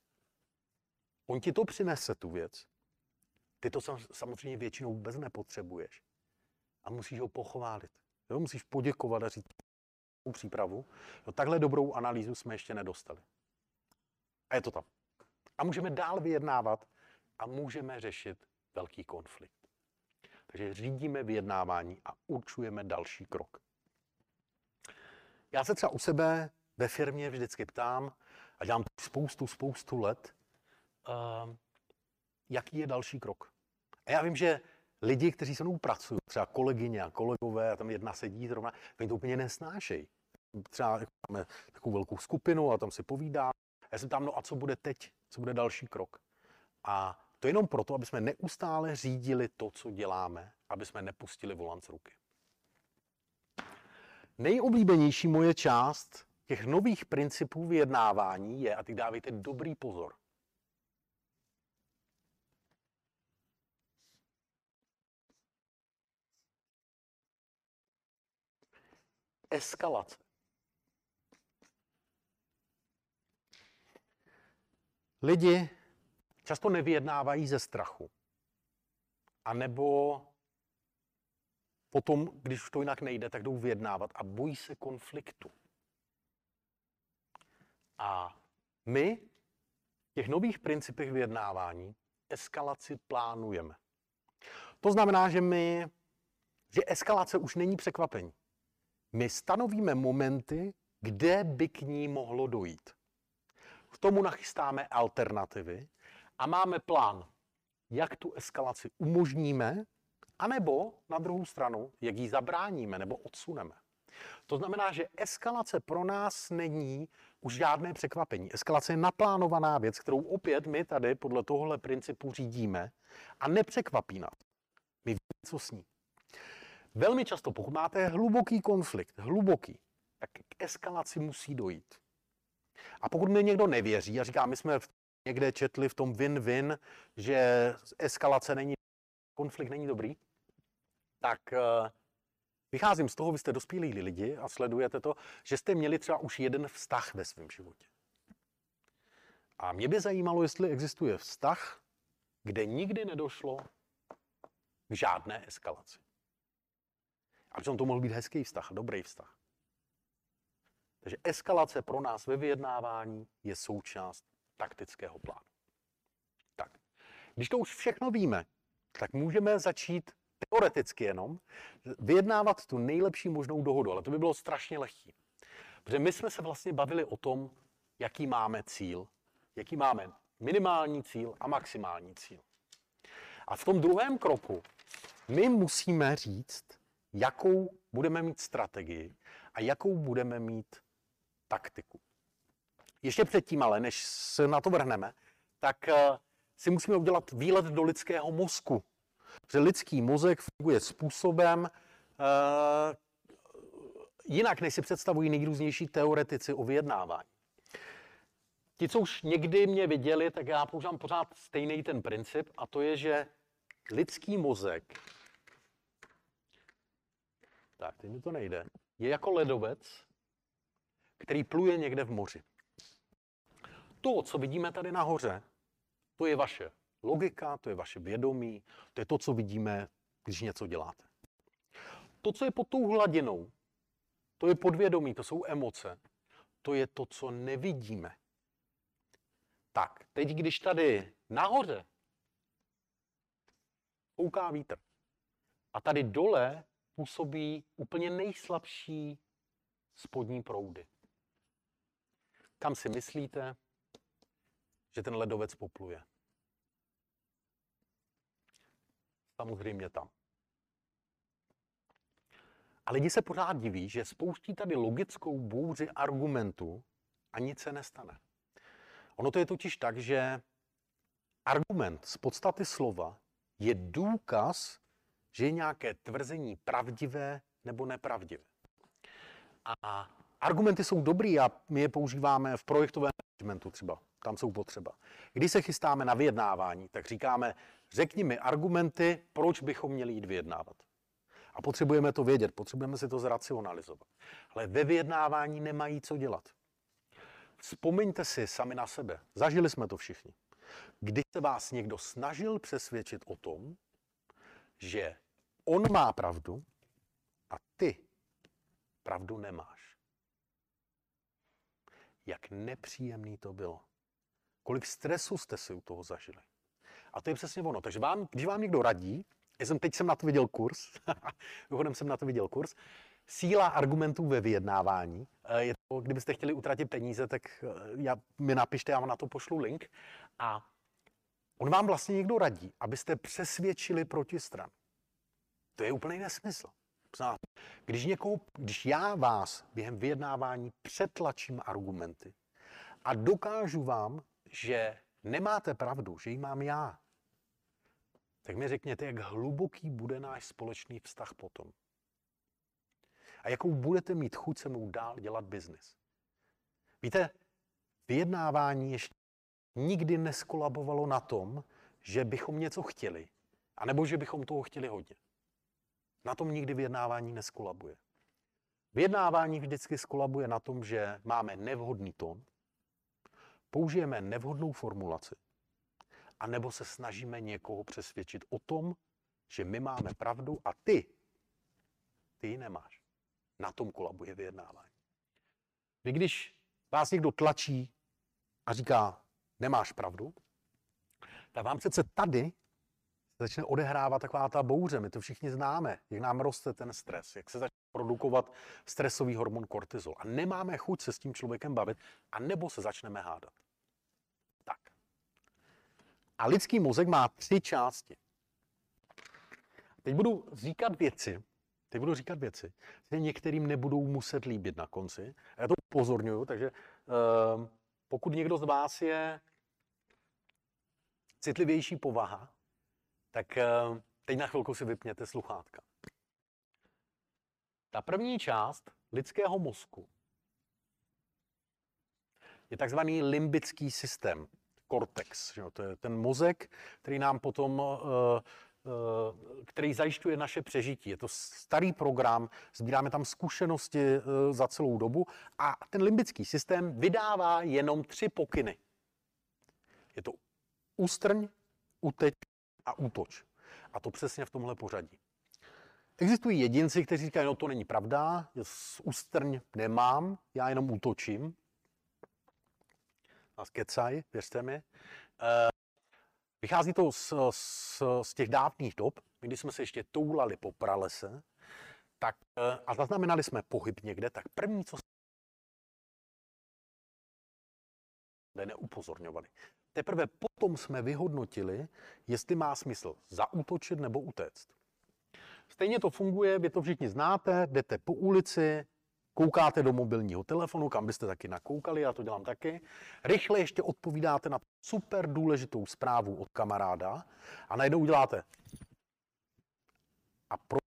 Speaker 1: on ti to přinese, tu věc. Ty to samozřejmě většinou vůbec nepotřebuješ. A musíš ho pochválit. Jo? Musíš poděkovat a říct přípravu. No, takhle dobrou analýzu jsme ještě nedostali. A je to tam. A můžeme dál vyjednávat a můžeme řešit velký konflikt. Takže řídíme vyjednávání a určujeme další krok. Já se třeba u sebe ve firmě vždycky ptám, a dělám to spoustu, spoustu let, uh, jaký je další krok. A já vím, že lidi, kteří se mnou pracují, třeba kolegyně a kolegové, a tam jedna sedí zrovna, oni to úplně nesnášejí. Třeba máme takovou velkou skupinu a tam si povídá. Já se ptám, no a co bude teď? Co bude další krok? A to jenom proto, aby jsme neustále řídili to, co děláme, aby jsme nepustili volant z ruky. Nejoblíbenější moje část těch nových principů vyjednávání je, a teď dávejte dobrý pozor, eskalace. Lidi často nevyjednávají ze strachu. A nebo potom, když už to jinak nejde, tak jdou vyjednávat a bojí se konfliktu. A my v těch nových principech vyjednávání eskalaci plánujeme. To znamená, že my, že eskalace už není překvapení. My stanovíme momenty, kde by k ní mohlo dojít. K tomu nachystáme alternativy a máme plán, jak tu eskalaci umožníme, anebo na druhou stranu, jak ji zabráníme nebo odsuneme. To znamená, že eskalace pro nás není už žádné překvapení. Eskalace je naplánovaná věc, kterou opět my tady podle tohohle principu řídíme a nepřekvapí nás. My víme, co s ní. Velmi často, pokud máte hluboký konflikt, hluboký, tak k eskalaci musí dojít. A pokud mi někdo nevěří a říká, my jsme někde četli v tom win-win, že eskalace není, konflikt není dobrý, tak vycházím z toho, vy jste dospělí lidi a sledujete to, že jste měli třeba už jeden vztah ve svém životě. A mě by zajímalo, jestli existuje vztah, kde nikdy nedošlo k žádné eskalaci. A přitom to mohl být hezký vztah, dobrý vztah. Takže eskalace pro nás ve vyjednávání je součást taktického plánu. Tak, když to už všechno víme, tak můžeme začít teoreticky jenom vyjednávat tu nejlepší možnou dohodu, ale to by bylo strašně lehké. Protože my jsme se vlastně bavili o tom, jaký máme cíl, jaký máme minimální cíl a maximální cíl. A v tom druhém kroku my musíme říct, jakou budeme mít strategii a jakou budeme mít taktiku. Ještě předtím ale, než se na to vrhneme, tak si musíme udělat výlet do lidského mozku. Protože lidský mozek funguje způsobem uh, jinak, než si představují nejrůznější teoretici o vyjednávání. Ti, co už někdy mě viděli, tak já používám pořád stejný ten princip, a to je, že lidský mozek, tak teď mi to nejde, je jako ledovec, který pluje někde v moři. To, co vidíme tady nahoře, to je vaše logika, to je vaše vědomí, to je to, co vidíme, když něco děláte. To, co je pod tou hladinou, to je podvědomí, to jsou emoce, to je to, co nevidíme. Tak, teď, když tady nahoře fouká vítr a tady dole působí úplně nejslabší spodní proudy. Kam si myslíte, že ten ledovec popluje? Samozřejmě tam. A lidi se pořád diví, že spouští tady logickou bouři argumentů a nic se nestane. Ono to je totiž tak, že argument z podstaty slova je důkaz, že je nějaké tvrzení pravdivé nebo nepravdivé. A argumenty jsou dobrý a my je používáme v projektovém managementu třeba. Tam jsou potřeba. Když se chystáme na vyjednávání, tak říkáme, řekni mi argumenty, proč bychom měli jít vyjednávat. A potřebujeme to vědět, potřebujeme si to zracionalizovat. Ale ve vyjednávání nemají co dělat. Vzpomeňte si sami na sebe. Zažili jsme to všichni. Když se vás někdo snažil přesvědčit o tom, že on má pravdu a ty pravdu nemáš. Jak nepříjemný to bylo. Kolik stresu jste si u toho zažili. A to je přesně ono. Takže vám, když vám někdo radí, já jsem teď jsem na to viděl kurz, mimochodem jsem na to viděl kurz, síla argumentů ve vyjednávání. Je to, kdybyste chtěli utratit peníze, tak já, mi napište, já vám na to pošlu link. A on vám vlastně někdo radí, abyste přesvědčili protistran. To je úplný nesmysl. Když, někoho, když já vás během vyjednávání přetlačím argumenty a dokážu vám, že nemáte pravdu, že ji mám já, tak mi řekněte, jak hluboký bude náš společný vztah potom. A jakou budete mít chuť se mnou dál dělat biznis. Víte, vyjednávání ještě nikdy neskolabovalo na tom, že bychom něco chtěli, anebo že bychom toho chtěli hodně. Na tom nikdy vyjednávání neskolabuje. Vyjednávání vždycky skolabuje na tom, že máme nevhodný tón, použijeme nevhodnou formulaci, anebo se snažíme někoho přesvědčit o tom, že my máme pravdu a ty, ty ji nemáš. Na tom kolabuje vyjednávání. Vy, když vás někdo tlačí a říká, nemáš pravdu, tak vám přece tady začne odehrávat taková ta bouře. My to všichni známe, jak nám roste ten stres, jak se začne produkovat stresový hormon kortizol. A nemáme chuť se s tím člověkem bavit, anebo se začneme hádat. Tak. A lidský mozek má tři části. Teď budu říkat věci, teď budu říkat věci, které některým nebudou muset líbit na konci. Já to upozorňuju, takže uh, pokud někdo z vás je citlivější povaha, tak uh, teď na chvilku si vypněte sluchátka. Ta první část lidského mozku je takzvaný limbický systém, kortex. Že? To je ten mozek, který nám potom, uh, uh, který zajišťuje naše přežití. Je to starý program, sbíráme tam zkušenosti uh, za celou dobu a ten limbický systém vydává jenom tři pokyny. Je to ústrň, uteč a útoč. A to přesně v tomhle pořadí. Existují jedinci, kteří říkají, no to není pravda, ústrň nemám, já jenom útočím. a kecají, věřte mi. Vychází to z, z, z těch dávných dob, kdy jsme se ještě toulali po pralese, tak, a zaznamenali jsme pohyb někde, tak první, co jsme neupozorňovali. Teprve potom jsme vyhodnotili, jestli má smysl zaútočit nebo utéct. Stejně to funguje, vy to všichni znáte, jdete po ulici, koukáte do mobilního telefonu, kam byste taky nakoukali, já to dělám taky. Rychle ještě odpovídáte na super důležitou zprávu od kamaráda a najednou uděláte. A pro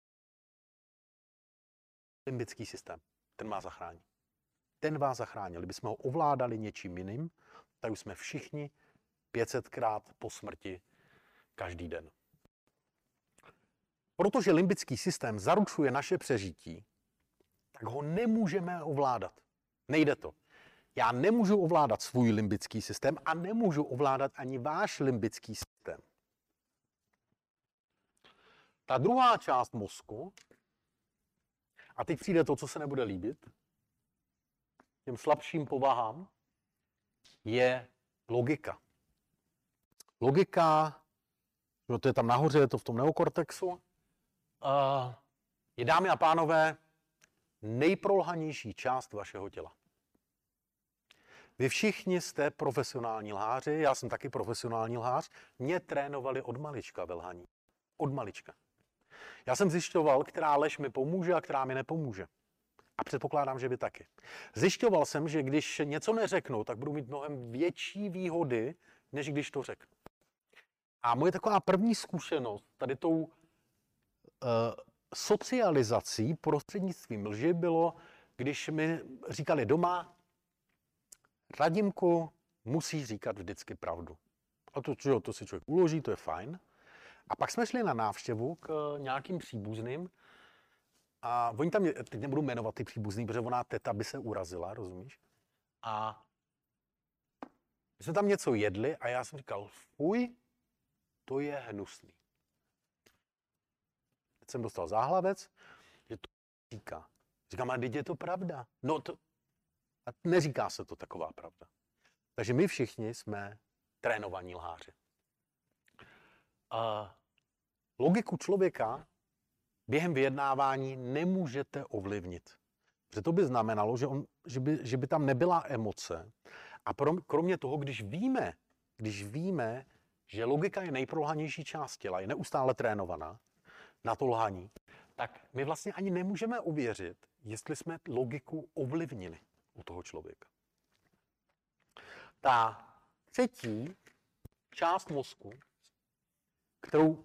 Speaker 1: limbický systém, ten má zachránit. Ten vás zachránil. Kdybychom ho ovládali něčím jiným, tak už jsme všichni pět setkrát po smrti každý den. Protože limbický systém zaručuje naše přežití, tak ho nemůžeme ovládat. Nejde to. Já nemůžu ovládat svůj limbický systém a nemůžu ovládat ani váš limbický systém. Ta druhá část mozku, a teď přijde to, co se nebude líbit, těm slabším povahám, je logika. Logika, no to je tam nahoře, je to v tom neokortexu, je, dámy a pánové, nejprolhanější část vašeho těla. Vy všichni jste profesionální lháři, já jsem taky profesionální lhář, mě trénovali od malička ve lhaní. Od malička. Já jsem zjišťoval, která lež mi pomůže a která mi nepomůže. A předpokládám, že vy taky. Zjišťoval jsem, že když něco neřeknu, tak budu mít mnohem větší výhody, než když to řeknu. A moje taková první zkušenost tady tou uh, socializací prostřednictvím lži bylo, když mi říkali doma, Radimku, musí říkat vždycky pravdu. A to, jo, to si člověk uloží, to je fajn. A pak jsme šli na návštěvu k nějakým příbuzným a oni tam, teď nebudu jmenovat ty příbuzný, protože ona teta by se urazila, rozumíš? A my jsme tam něco jedli a já jsem říkal, fuj, to je hnusný. Teď jsem dostal záhlavec, že to říká. Říkám, a teď je to pravda. No to, a neříká se to taková pravda. Takže my všichni jsme trénovaní lháři. A logiku člověka během vyjednávání nemůžete ovlivnit. Protože to by znamenalo, že, on, že, by, že by tam nebyla emoce. A kromě toho, když víme, když víme, že logika je nejprolhanější část těla, je neustále trénovaná na to lhaní, tak my vlastně ani nemůžeme ověřit, jestli jsme logiku ovlivnili u toho člověka. Ta třetí část mozku, kterou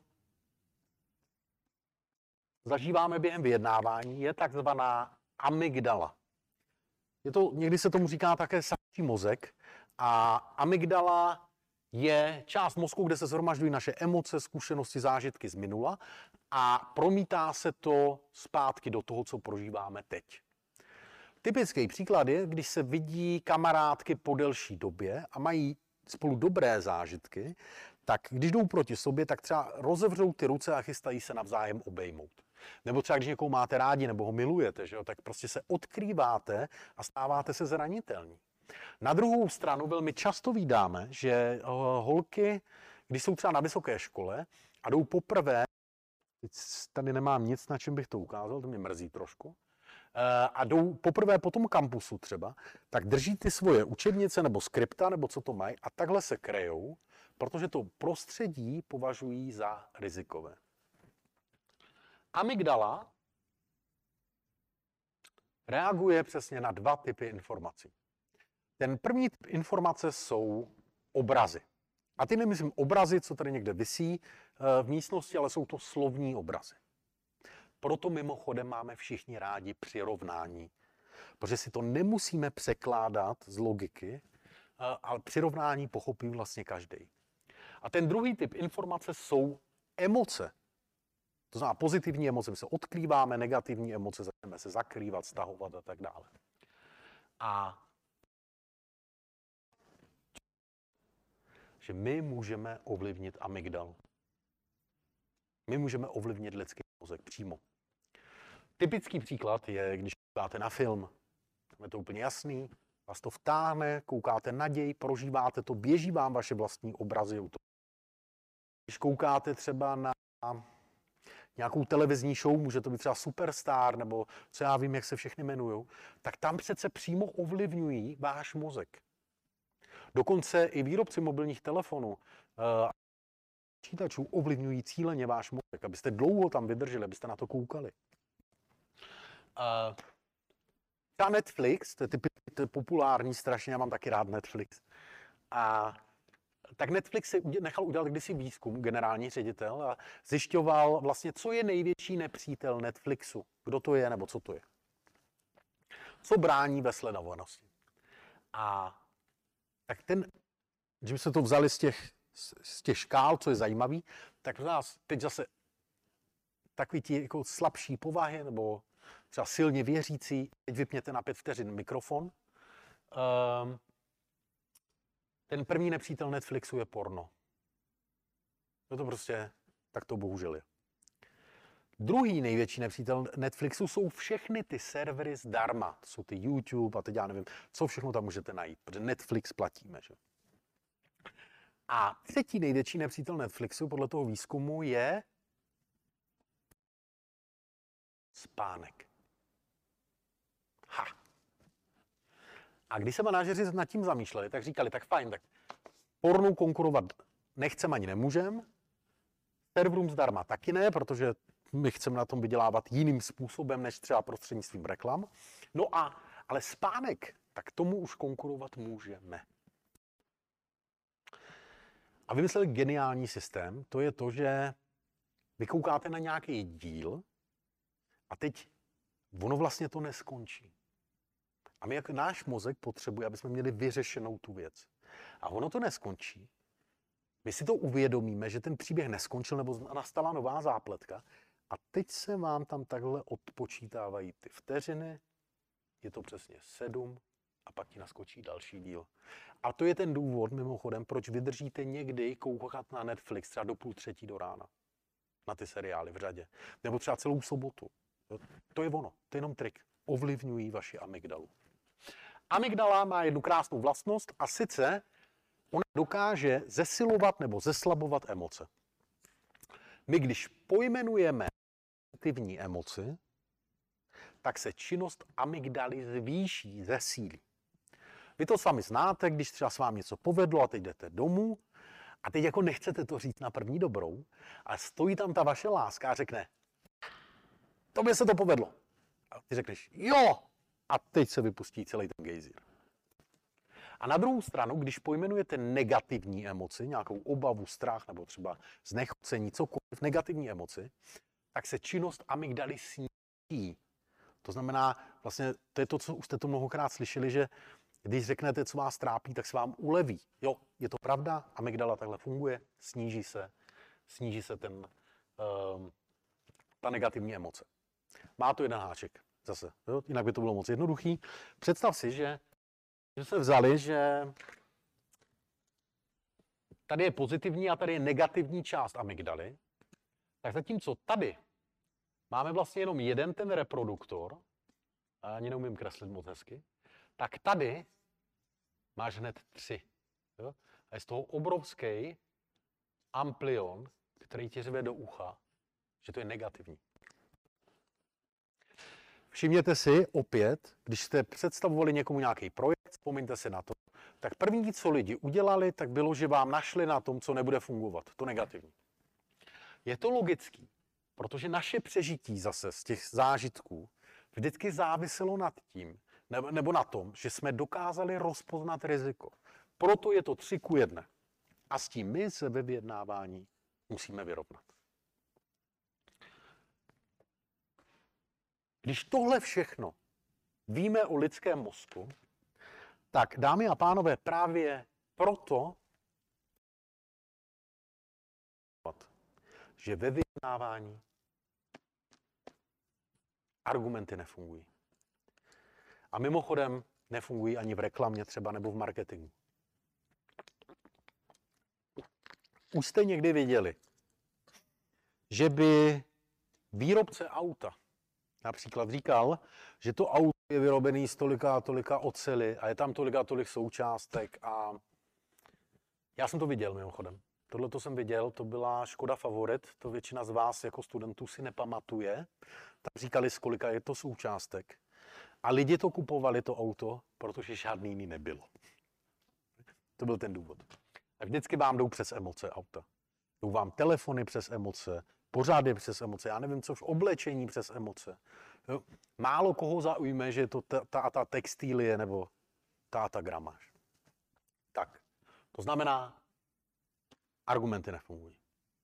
Speaker 1: zažíváme během vyjednávání, je takzvaná amygdala. Je to, někdy se tomu říká také savčí mozek a amygdala je část mozku, kde se shromažďují naše emoce, zkušenosti, zážitky z minula a promítá se to zpátky do toho, co prožíváme teď. Typický příklad je, když se vidí kamarádky po delší době a mají spolu dobré zážitky, tak když jdou proti sobě, tak třeba rozevřou ty ruce a chystají se navzájem obejmout. Nebo třeba když někoho máte rádi nebo ho milujete, že jo, tak prostě se odkrýváte a stáváte se zranitelní. Na druhou stranu velmi často vídáme, že holky, když jsou třeba na vysoké škole a jdou poprvé, teď tady nemám nic, na čem bych to ukázal, to mě mrzí trošku, a jdou poprvé po tom kampusu třeba, tak drží ty svoje učebnice nebo skripta, nebo co to mají, a takhle se krejou, protože to prostředí považují za rizikové. Amygdala reaguje přesně na dva typy informací. Ten první typ informace jsou obrazy. A ty nemyslím obrazy, co tady někde visí v místnosti, ale jsou to slovní obrazy. Proto mimochodem máme všichni rádi přirovnání, protože si to nemusíme překládat z logiky, ale přirovnání pochopí vlastně každý. A ten druhý typ informace jsou emoce. To znamená pozitivní emoce, my se odkrýváme, negativní emoce začneme se zakrývat, stahovat a tak dále. A že my můžeme ovlivnit amygdalu. My můžeme ovlivnit lidský mozek přímo. Typický příklad je, když koukáte na film, tam je to úplně jasný, Vás to vtáhne, koukáte naději, prožíváte to, běží vám vaše vlastní obrazy. Když koukáte třeba na nějakou televizní show, může to být třeba Superstar, nebo co já vím, jak se všechny jmenujou, tak tam přece přímo ovlivňují váš mozek. Dokonce i výrobci mobilních telefonů a počítačů ovlivňují cíleně váš mozek, abyste dlouho tam vydrželi, abyste na to koukali. Uh, Ta Netflix, to je, typ, to je populární strašně, já mám taky rád Netflix. A tak Netflix si nechal udělat kdysi výzkum, generální ředitel, a zjišťoval vlastně, co je největší nepřítel Netflixu. Kdo to je, nebo co to je. Co brání ve sledovanosti. A tak ten, když jsme to vzali z těch, z těch škál, co je zajímavý, tak nás teď zase takový ti jako slabší povahy, nebo třeba silně věřící, teď vypněte na pět vteřin mikrofon. Um, ten první nepřítel Netflixu je porno. No to prostě, tak to bohužel je. Druhý největší nepřítel Netflixu jsou všechny ty servery zdarma. To jsou ty YouTube a teď já nevím, co všechno tam můžete najít, protože Netflix platíme, že? A třetí největší nepřítel Netflixu podle toho výzkumu je spánek. Ha. A když se manažeři nad tím zamýšleli, tak říkali, tak fajn, tak pornu konkurovat nechceme ani nemůžeme, serverům zdarma taky ne, protože my chceme na tom vydělávat jiným způsobem, než třeba prostřednictvím reklam. No a, ale spánek, tak tomu už konkurovat můžeme. A vymysleli geniální systém, to je to, že vy koukáte na nějaký díl a teď ono vlastně to neskončí. A my, jak náš mozek potřebuje, aby jsme měli vyřešenou tu věc. A ono to neskončí. My si to uvědomíme, že ten příběh neskončil, nebo nastala nová zápletka. A teď se vám tam takhle odpočítávají ty vteřiny. Je to přesně sedm a pak ti naskočí další díl. A to je ten důvod, mimochodem, proč vydržíte někdy koukat na Netflix třeba do půl třetí do rána. Na ty seriály v řadě. Nebo třeba celou sobotu. To je ono. To je jenom trik. Ovlivňují vaši amygdalu. Amygdala má jednu krásnou vlastnost a sice ona dokáže zesilovat nebo zeslabovat emoce. My, když pojmenujeme negativní emoci, tak se činnost amygdaly zvýší, zesílí. Vy to sami znáte, když třeba s vám něco povedlo a teď jdete domů a teď jako nechcete to říct na první dobrou, ale stojí tam ta vaše láska a řekne, tobě se to povedlo. A ty řekneš, jo, a teď se vypustí celý ten gejzír. A na druhou stranu, když pojmenujete negativní emoci, nějakou obavu, strach nebo třeba znechucení, cokoliv, negativní emoci, tak se činnost amygdaly sníží. To znamená, vlastně to je to, co už jste to mnohokrát slyšeli, že když řeknete, co vás trápí, tak se vám uleví. Jo, je to pravda, amygdala takhle funguje, sníží se, sníží se ten, um, ta negativní emoce. Má to jeden háček zase, jo? Jinak by to bylo moc jednoduchý. Představ si, že, že se vzali, že tady je pozitivní a tady je negativní část amygdaly, tak zatímco tady máme vlastně jenom jeden ten reproduktor, a ani neumím kreslit moc hezky, tak tady máš hned tři. Jo? A je z toho obrovský amplion, který ti řve do ucha, že to je negativní. Všimněte si opět, když jste představovali někomu nějaký projekt, vzpomeňte si na to, tak první, co lidi udělali, tak bylo, že vám našli na tom, co nebude fungovat, to negativní. Je to logický, protože naše přežití zase z těch zážitků vždycky záviselo nad tím, nebo na tom, že jsme dokázali rozpoznat riziko. Proto je to tři ku jedné. A s tím my se ve vyjednávání musíme vyrovnat. Když tohle všechno víme o lidském mozku, tak dámy a pánové, právě proto, že ve vyjednávání argumenty nefungují. A mimochodem nefungují ani v reklamě třeba nebo v marketingu. Už jste někdy viděli, že by výrobce auta například říkal, že to auto je vyrobené z tolika a tolika oceli a je tam tolika a tolik součástek a já jsem to viděl mimochodem. Tohle to jsem viděl, to byla Škoda Favorit, to většina z vás jako studentů si nepamatuje. Tam říkali, z kolika je to součástek. A lidi to kupovali, to auto, protože žádný jiný nebylo. To byl ten důvod. A vždycky vám jdou přes emoce auta. Jdou vám telefony přes emoce, pořády přes emoce, já nevím co, v oblečení přes emoce. Jo? Málo koho zaujme, že je to ta, ta, ta textilie nebo ta a ta gramáž. Tak, to znamená, argumenty nefungují.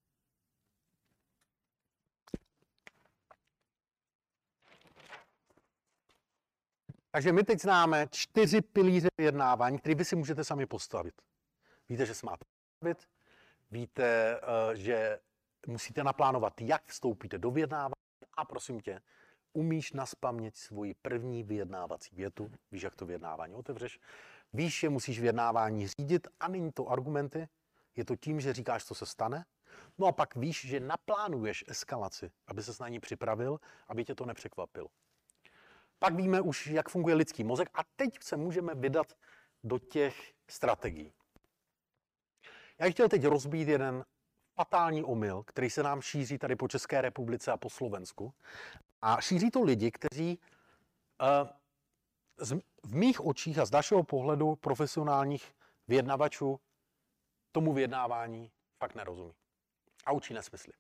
Speaker 1: Takže my teď známe čtyři pilíře vyjednávání, které vy si můžete sami postavit. Víte, že se máte postavit, víte, že musíte naplánovat, jak vstoupíte do vyjednávání a prosím tě, umíš naspamět svoji první vyjednávací větu, víš, jak to vyjednávání otevřeš, víš, že musíš vyjednávání řídit a není to argumenty, je to tím, že říkáš, co se stane, no a pak víš, že naplánuješ eskalaci, aby ses na ní připravil, aby tě to nepřekvapilo. Pak víme už, jak funguje lidský mozek a teď se můžeme vydat do těch strategií. Já bych chtěl teď rozbít jeden fatální omyl, který se nám šíří tady po České republice a po Slovensku. A šíří to lidi, kteří uh, v mých očích a z našeho pohledu profesionálních vyjednavačů tomu vyjednávání fakt nerozumí. A učí nesmysly.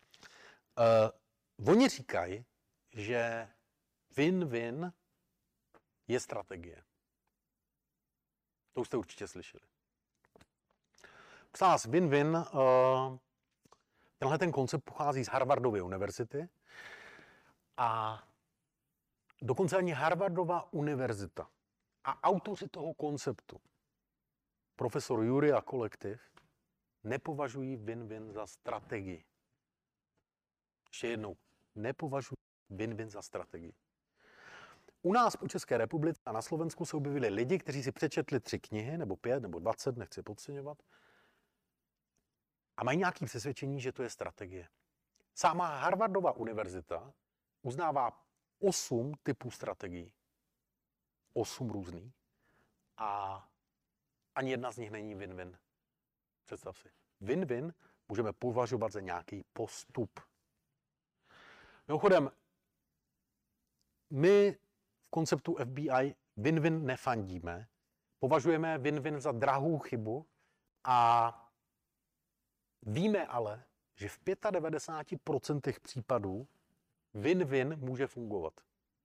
Speaker 1: Uh, oni říkají, že win-win je strategie. To už jste určitě slyšeli. Prosím vás, win-win, uh, tenhle ten koncept pochází z Harvardovy univerzity a dokonce ani Harvardova univerzita a autoři toho konceptu, profesor Jury a kolektiv, nepovažují win-win za strategii. Ještě jednou, nepovažují win-win za strategii. U nás po České republice a na Slovensku se objevili lidi, kteří si přečetli tři knihy, nebo pět, nebo dvacet, nechci podceňovat, a mají nějaké přesvědčení, že to je strategie. Sama Harvardova univerzita uznává osm typů strategií. Osm různých. A ani jedna z nich není win-win. Představ si. Win-win můžeme považovat za nějaký postup. Mimochodem, my v konceptu F B I win-win nefandíme. Považujeme win-win za drahou chybu a víme ale, že v devadesát pět procent případů win-win může fungovat.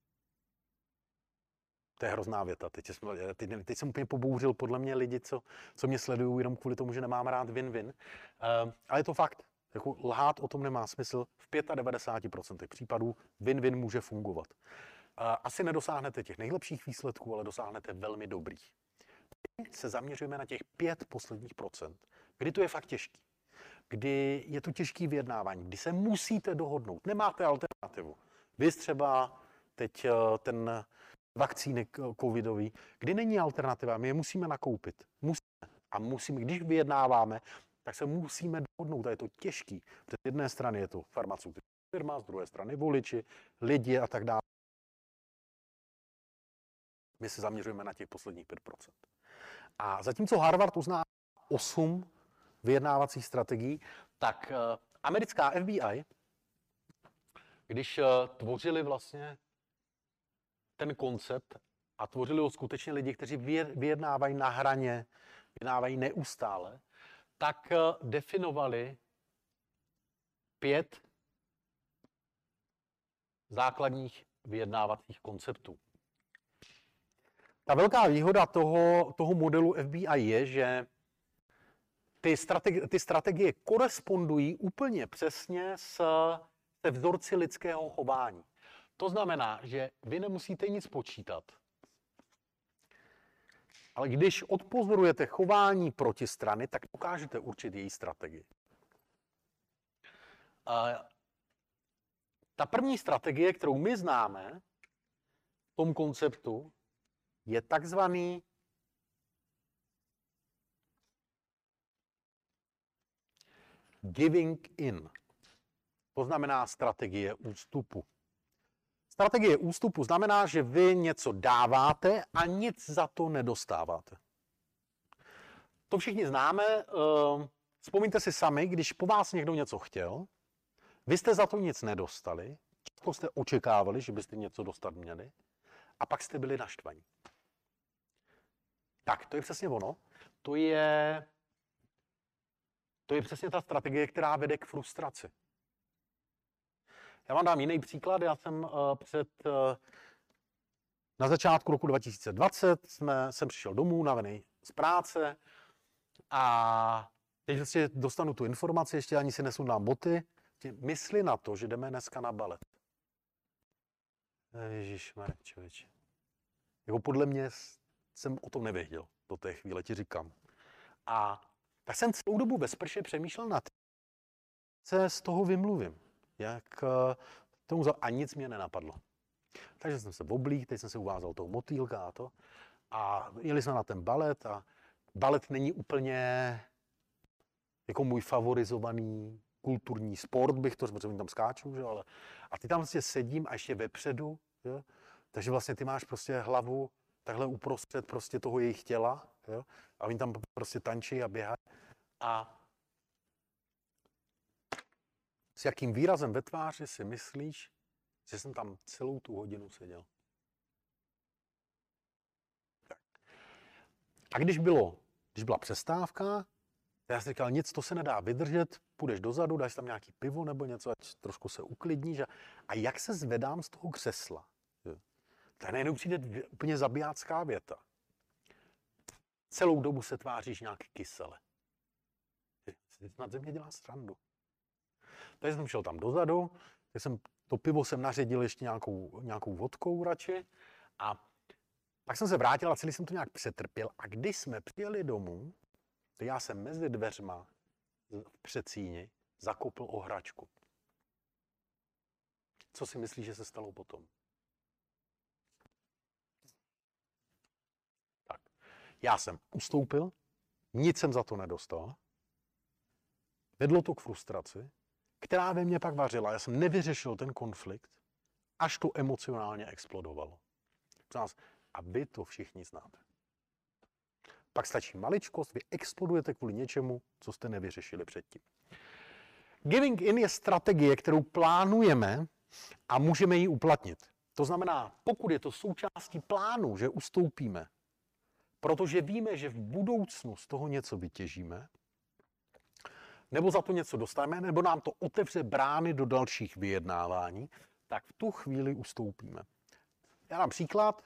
Speaker 1: To je hrozná věta. Teď, jsme, teď, teď jsem úplně pobouřil podle mě lidi, co, co mě sledují jenom kvůli tomu, že nemám rád win-win. Uh, ale je to fakt. Jako lhát o tom nemá smysl. V devadesát pět procent případů win-win může fungovat. Uh, asi nedosáhnete těch nejlepších výsledků, ale dosáhnete velmi dobrých. Teď se zaměřujeme na těch pět posledních procent, kdy to je fakt těžký. Kdy je to těžký vyjednávání, kdy se musíte dohodnout, nemáte alternativu. Vy třeba teď ten vakcíny covidový, kdy není alternativa, my je musíme nakoupit. Musíme. A musíme, když vyjednáváme, tak se musíme dohodnout a je to těžký. Z jedné strany je to farmaceutická firma, z druhé strany voliči, lidi a tak dále. My se zaměřujeme na těch posledních pět procent. A zatímco Harvard uzná osm vyjednávacích strategií, tak uh, americká F B I, když uh, tvořili vlastně ten koncept a tvořili ho skutečně lidi, kteří vyjednávají na hraně, vyjednávají neustále, tak uh, definovali pět základních vyjednávacích konceptů. Ta velká výhoda toho, toho modelu F B I je, že Ty strategie, ty strategie korespondují úplně přesně s, se vzorci lidského chování. To znamená, že vy nemusíte nic počítat. Ale když odpozorujete chování protistrany, tak dokážete určit její strategii. Ta první strategie, kterou my známe v tom konceptu, je takzvaný giving in. To znamená strategie ústupu. Strategie ústupu znamená, že vy něco dáváte a nic za to nedostáváte. To všichni známe. Vzpomeňte si sami, když po vás někdo něco chtěl, vy jste za to nic nedostali, často jste očekávali, že byste něco dostat měli, a pak jste byli naštvaní. Tak, to je přesně ono. To je, to je přesně ta strategie, která vede k frustraci. Já vám dám jiný příklad. Já jsem uh, před, uh, na začátku roku dva tisíce dvacet jsme, jsem přišel domů navený z práce a teď vlastně dostanu tu informaci, ještě ani si nesundám boty, mysli na to, že jdeme dneska na balet. Ježišmarja, člověče. Jako podle mě jsem o tom nevěděl do té chvíle, ti říkám. A tak jsem celou dobu ve sprše přemýšlel nad tím, se z toho vymluvím. Jak tomu za... A nic mě nenapadlo. Takže jsem se oblík, teď jsem se uvázal toho motýlka a to. A jeli jsme na ten balet a balet není úplně jako můj favorizovaný kulturní sport, bych to, protože oni tam skáčou, že? Ale a ty tam vlastně sedím a ještě vepředu, že? Takže vlastně ty máš prostě hlavu takhle uprostřed prostě toho jejich těla, jo? A oni tam prostě tančí a běhají. A s jakým výrazem ve tváři si myslíš, že jsem tam celou tu hodinu seděl? Tak. A když bylo, když byla přestávka, já jsem říkal, nic, to se nedá vydržet, půjdeš dozadu, dáš tam nějaký pivo nebo něco, ať trošku se uklidníš. A jak se zvedám z toho křesla? Tak najednou přijde úplně zabijácká věta. Celou dobu se tváříš nějak kysele. Ty snad ze mě dělá srandu. Takže jsem šel tam dozadu, tak jsem, to pivo jsem naředil ještě nějakou, nějakou vodkou radši a pak jsem se vrátil a celý jsem to nějak přetrpěl. A když jsme přijeli domů, to já jsem mezi dveřma v předsíni zakopl o hračku. Co si myslíš, že se stalo potom? Tak, já jsem ustoupil, nic jsem za to nedostal, vedlo to k frustraci, která ve mně pak vařila. Já jsem nevyřešil ten konflikt, až to emocionálně explodovalo. A vy to všichni znáte. Pak stačí maličkost, vy explodujete kvůli něčemu, co jste nevyřešili předtím. Giving in je strategie, kterou plánujeme a můžeme ji uplatnit. To znamená, pokud je to součástí plánu, že ustoupíme, protože víme, že v budoucnu z toho něco vytěžíme, nebo za to něco dostaneme, nebo nám to otevře brány do dalších vyjednávání, tak v tu chvíli ustoupíme. Já dám příklad.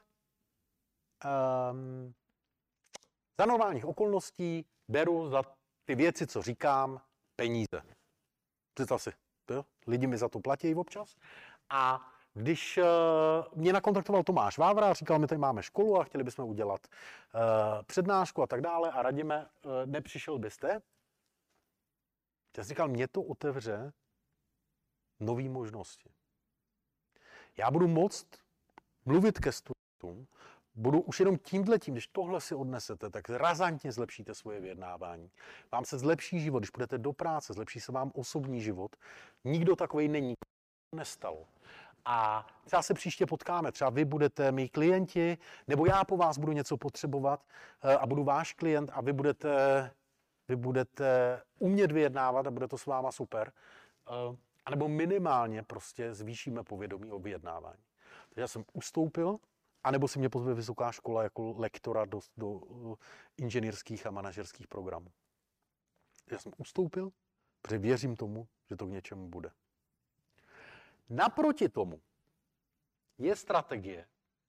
Speaker 1: Um, za normálních okolností beru za ty věci, co říkám, peníze. Představ si, to, lidi mi za to platí občas. A když uh, mě nakontaktoval Tomáš Vávra a říkal, my tady máme školu a chtěli bychom udělat uh, přednášku a tak dále a radíme, uh, nepřišel byste? Já jsem říkal, mě to otevře nový možnosti. Já budu moct mluvit ke studentům, budu už jenom tímhletím, když tohle si odnesete, tak razantně zlepšíte svoje vyjednávání. Vám se zlepší život, když půjdete do práce, zlepší se vám osobní život. Nikdo takovej není, nestalo. A třeba se příště potkáme, třeba vy budete mý klienti, nebo já po vás budu něco potřebovat a budu váš klient a vy budete, vy budete umět vyjednávat a bude to s váma super. A nebo minimálně prostě zvýšíme povědomí o vyjednávání. Takže já jsem ustoupil, anebo si mě pozve vysoká škola jako lektora do, do inženýrských a manažerských programů. Já jsem ustoupil, protože věřím tomu, že to k něčemu bude. Naproti tomu je strategie,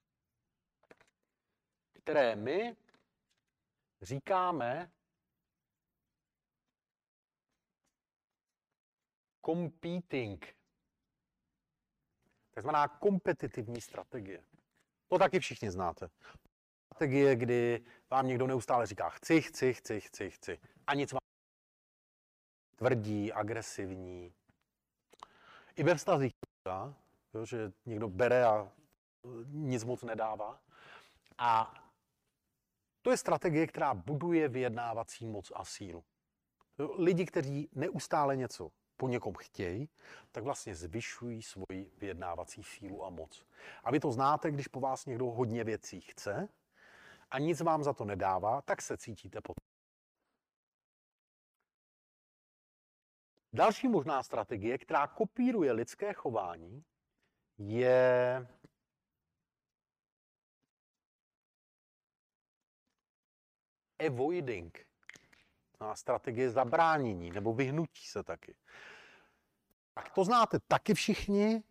Speaker 1: které my říkáme competing. Takzvaná kompetitivní strategie. To taky všichni znáte. Strategie, kdy vám někdo neustále říká chci, chci, chci, chci, chci. A nic vám tvrdí, agresivní. I ve vztazích, že někdo bere a nic moc nedává. A to je strategie, která buduje vyjednávací moc a sílu. Lidi, kteří neustále něco po někom chtějí, tak vlastně zvyšují svoji vyjednávací sílu a moc. A vy to znáte, když po vás někdo hodně věcí chce a nic vám za to nedává, tak se cítíte potom. Další možná strategie, která kopíruje lidské chování, je avoiding. No, strategie zabránění nebo vyhnutí se taky. Tak to znáte taky všichni.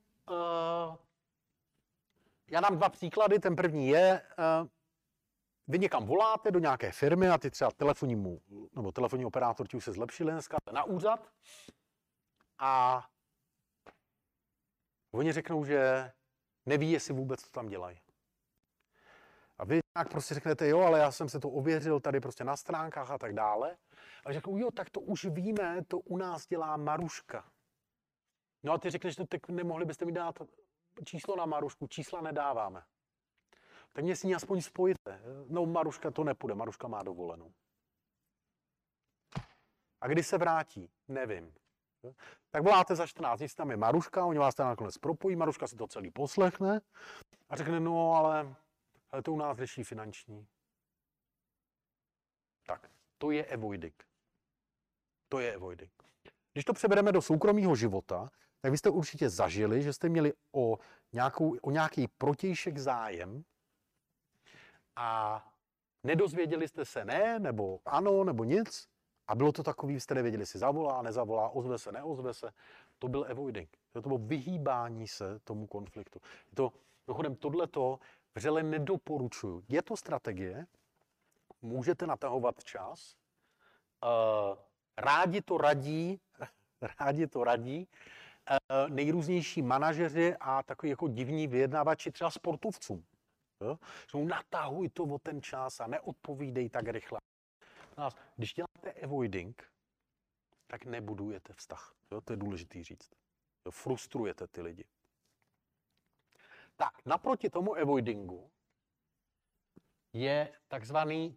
Speaker 1: Já dám dva příklady. Ten první je, vy někam voláte do nějaké firmy a ty třeba telefonnímu, nebo telefonní operátor ti už se zlepšili dneska na úřad a oni řeknou, že neví, jestli vůbec to tam dělají. A vy nějak prostě řeknete, jo, ale já jsem se to ověřil tady prostě na stránkách a tak dále. A řeknou, jo, tak to už víme, to u nás dělá Maruška. No a ty řekneš, no tak nemohli byste mi dát číslo na Marušku, čísla nedáváme. Tak mě s ní aspoň spojite. No Maruška to nepůjde, Maruška má dovolenou. A kdy se vrátí? Nevím. Tak voláte za čtrnáct dní, tam je Maruška, oni vás tam nakonec propojí, Maruška si to celý poslechne a řekne, no ale, ale to u nás řeší finanční. Tak, to je avoiding. To je avoiding. Když to přebereme do soukromého života, tak vy jste určitě zažili, že jste měli o, nějakou, o nějaký protějšek zájem a nedozvěděli jste se ne, nebo ano, nebo nic. A bylo to takový, jste nevěděli, jestli zavolá, nezavolá, ozve se, neozve se. To byl avoiding. To bylo vyhýbání se tomu konfliktu. Je to, dochodem, tohleto vřele nedoporučuju. Je to strategie, můžete natahovat čas, uh, rádi to radí, rádi to radí, uh, nejrůznější manažeři a takový jako divní vyjednávači třeba sportovcům. Jo? Že natahuj to o ten čas a neodpovídej tak rychle. Když děláte avoiding, tak nebudujete vztah. Jo? To je důležitý říct. Jo? Frustrujete ty lidi. Tak, naproti tomu avoidingu je takzvaný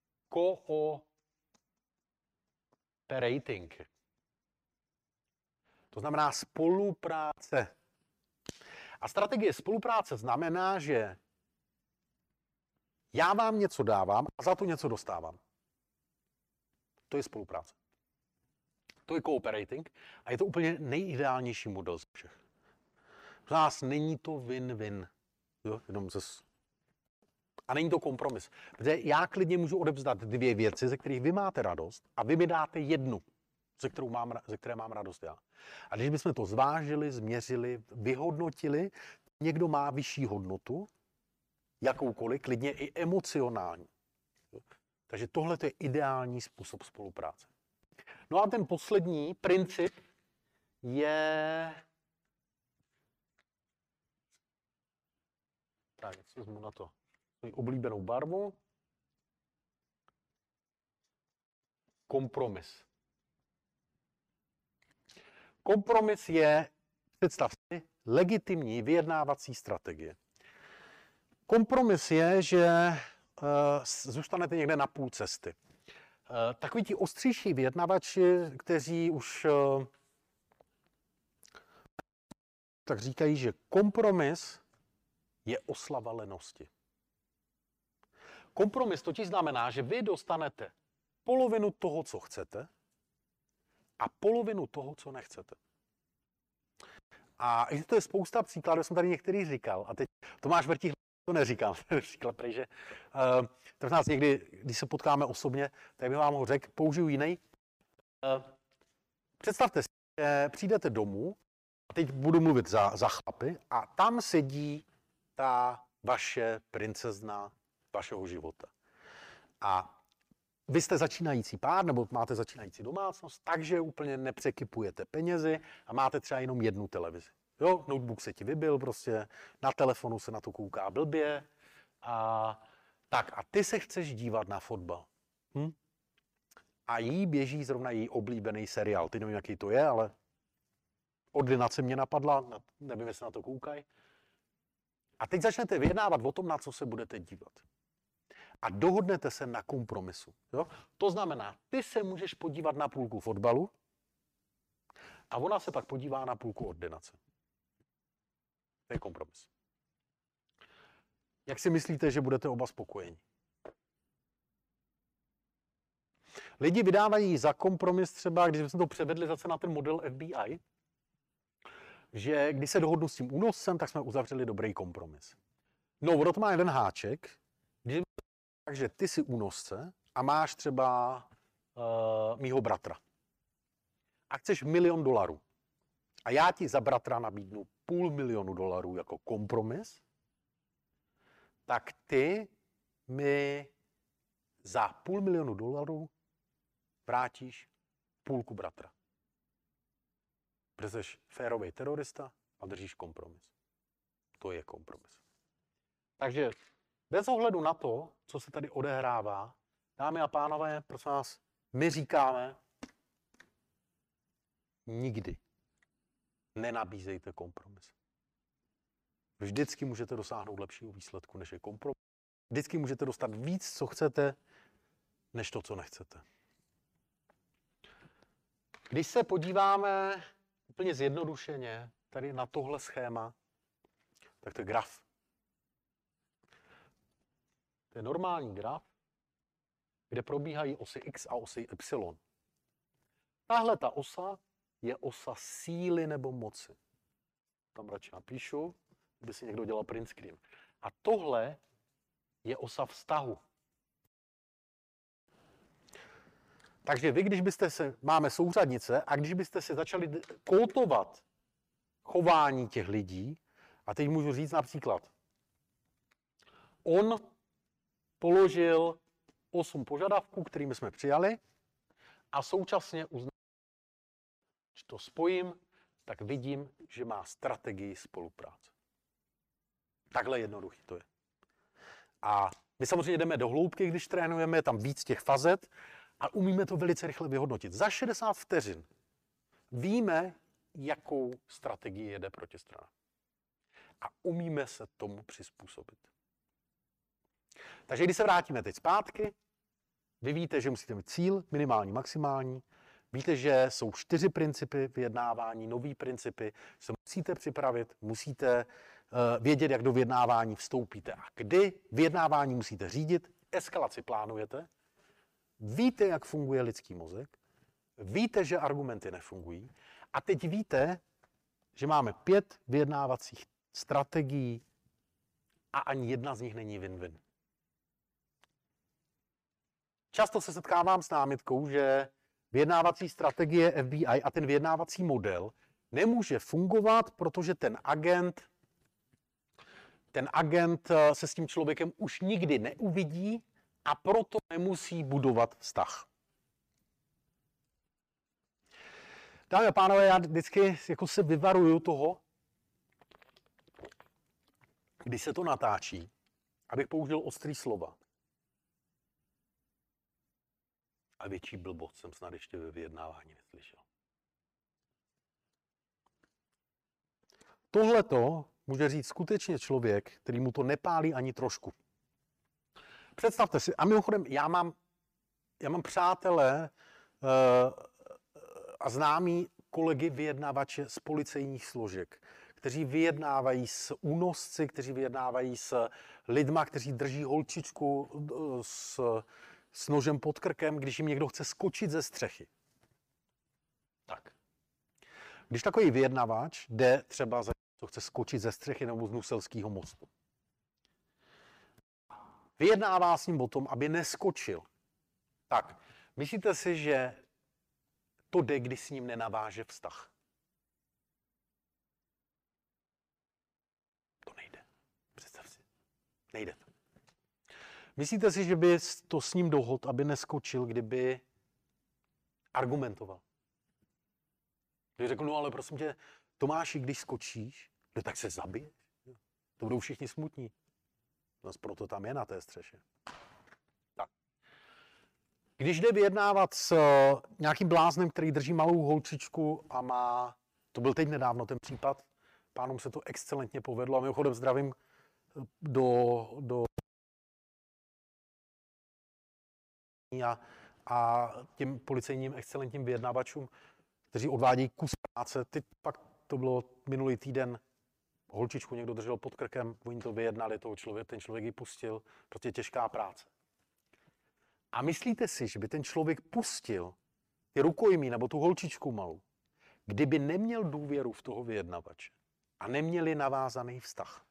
Speaker 1: cooperating. To znamená spolupráce. A strategie spolupráce znamená, že já vám něco dávám a za to něco dostávám. To je spolupráce. To je cooperating a je to úplně nejideálnější model z všech. Pro nás není to win-win. Jo? Jenom zes... A není to kompromis. Protože já klidně můžu odevzdat dvě věci, ze kterých vy máte radost a vy mi dáte jednu, ze, kterou mám, ze které mám radost já. A když bychom to zvážili, změřili, vyhodnotili, někdo má vyšší hodnotu, jakoukoliv, klidně i emocionální. Jo? Takže tohle je ideální způsob spolupráce. No a ten poslední princip je... Tak, jak si vezmu na to svoji oblíbenou barvu. Kompromis. Kompromis je, představ si, legitimní vyjednávací strategie. Kompromis je, že uh, zůstanete někde na půl cesty. Uh, takoví ti ostřejší vyjednavači, kteří už uh, tak říkají, že kompromis je oslava lenosti. Kompromis totiž znamená, že vy dostanete polovinu toho, co chcete, a polovinu toho, co nechcete. A to je spousta příkladů, jsem tady některý říkal, a teď Tomáš Vrtík to neříkal, říkal prej, že uh, to nás někdy, když se potkáme osobně, tak bych vám ho řekl, použiju jiný. Uh, představte si, že přijdete domů, a teď budu mluvit za, za chlapy, a tam sedí ta vaše princezna vašeho života. A vy jste začínající pár, nebo máte začínající domácnost, takže úplně nepřekypujete penězi a máte třeba jenom jednu televizi. Jo, notebook se ti vybil, prostě na telefonu se na to kouká blbě. A, tak a ty se chceš dívat na fotbal. Hm? A jí běží zrovna její oblíbený seriál. Ty nevím, jaký to je, ale Ordinace mě napadla, nevím, jestli na to koukají. A teď začnete vyjednávat o tom, na co se budete dívat. A dohodnete se na kompromisu. Jo? To znamená, ty se můžeš podívat na půlku fotbalu, A ona se pak podívá na půlku ordinace. To je kompromis. Jak si myslíte, že budete oba spokojeni? Lidi vydávají za kompromis třeba, když jsme to převedli zase na ten model F B I, že když se dohodnu s tím únoscem, tak jsme uzavřeli dobrý kompromis. No, ono to má jeden háček, když takže ty jsi únosce a máš třeba uh, mýho bratra. A chceš milion dolarů. A já ti za bratra nabídnu půl milionu dolarů jako kompromis, tak ty mi za půl milionu dolarů vrátíš půlku bratra. Protože jsi férový terorista a držíš kompromis. To je kompromis. Takže bez ohledu na to, co se tady odehrává, dámy a pánové, prosím vás, my říkáme, nikdy nenabízejte kompromis. Vždycky můžete dosáhnout lepšího výsledku, než je kompromis. Vždycky můžete dostat víc, co chcete, než to, co nechcete. Když se podíváme úplně zjednodušeně tady na tohle schéma, tak to je graf. To je normální graf, kde probíhají osy X a osy Y. Tahle ta osa je osa síly nebo moci. Tam radši napíšu, kdyby si někdo dělal print screen. A tohle je osa vztahu. Takže vy, když byste se, máme souřadnice, a když byste si začali kótovat chování těch lidí, a teď můžu říct například, on položil osm požadavků, kterými jsme přijali, a současně uznal, že to spojím, tak vidím, že má strategii spolupráce. Takhle jednoduchý to je. A my samozřejmě jdeme do hloubky, když trénujeme, je tam víc těch fazet a umíme to velice rychle vyhodnotit. Za šedesát vteřin víme, jakou strategii jede protistrana. A umíme se tomu přizpůsobit. Takže když se vrátíme teď zpátky, vy víte, že musíte mít cíl, minimální, maximální. Víte, že jsou čtyři principy vyjednávání, nový principy, se musíte připravit, musíte uh, vědět, jak do vyjednávání vstoupíte a kdy. Vyjednávání musíte řídit, eskalaci plánujete, víte, jak funguje lidský mozek, víte, že argumenty nefungují a teď víte, že máme pět vyjednávacích strategií a ani jedna z nich není win-win. Často se setkávám s námitkou, že vyjednávací strategie F B I a ten vyjednávací model nemůže fungovat, protože ten agent, ten agent se s tím člověkem už nikdy neuvidí a proto nemusí budovat vztah. Dámy a pánové, já vždycky jako se vyvaruju toho, když se to natáčí, abych použil ostrý slova. A větší blbost jsem snad ještě ve vyjednávání neslyšel. Tohleto může říct skutečně člověk, který mu to nepálí ani trošku. Představte si, a mimochodem, já mám, já mám přátelé uh, a známí kolegy vyjednavače z policejních složek, kteří vyjednávají s únosci, kteří vyjednávají s lidma, kteří drží holčičku uh, s s nožem pod krkem, když jim někdo chce skočit ze střechy. Tak. Když takový vyjednavač jde třeba za to chce skočit ze střechy nebo z Nuselského mostu. Vyjednává s ním o tom, aby neskočil. Tak, myslíte si, že to jde, když s ním nenaváže vztah? To nejde. Představ si. Nejde to. Myslíte si, že by to s ním dohod, aby neskočil, kdyby argumentoval? Kdyby řekl, no ale prosím tě, Tomáši, když skočíš, no tak se zabiješ. To budou všichni smutní. No proto tam je na té střeše. Tak. Když jde vyjednávat s nějakým bláznem, který drží malou holčičku a má, to byl teď nedávno ten případ, pánům se to excelentně povedlo a mimochodem zdravím do, do A, a těm policejním excelentním vyjednavačům. kteří odvádějí kus práce. Teď pak to bylo minulý týden, holčičku někdo držel pod krkem, oni to vyjednali, toho člověk, ten člověk ji pustil, protože těžká práce. A myslíte si, že by ten člověk pustil ty rukojmí nebo tu holčičku malou, kdyby neměl důvěru v toho vyjednavače a neměli navázaný vztah?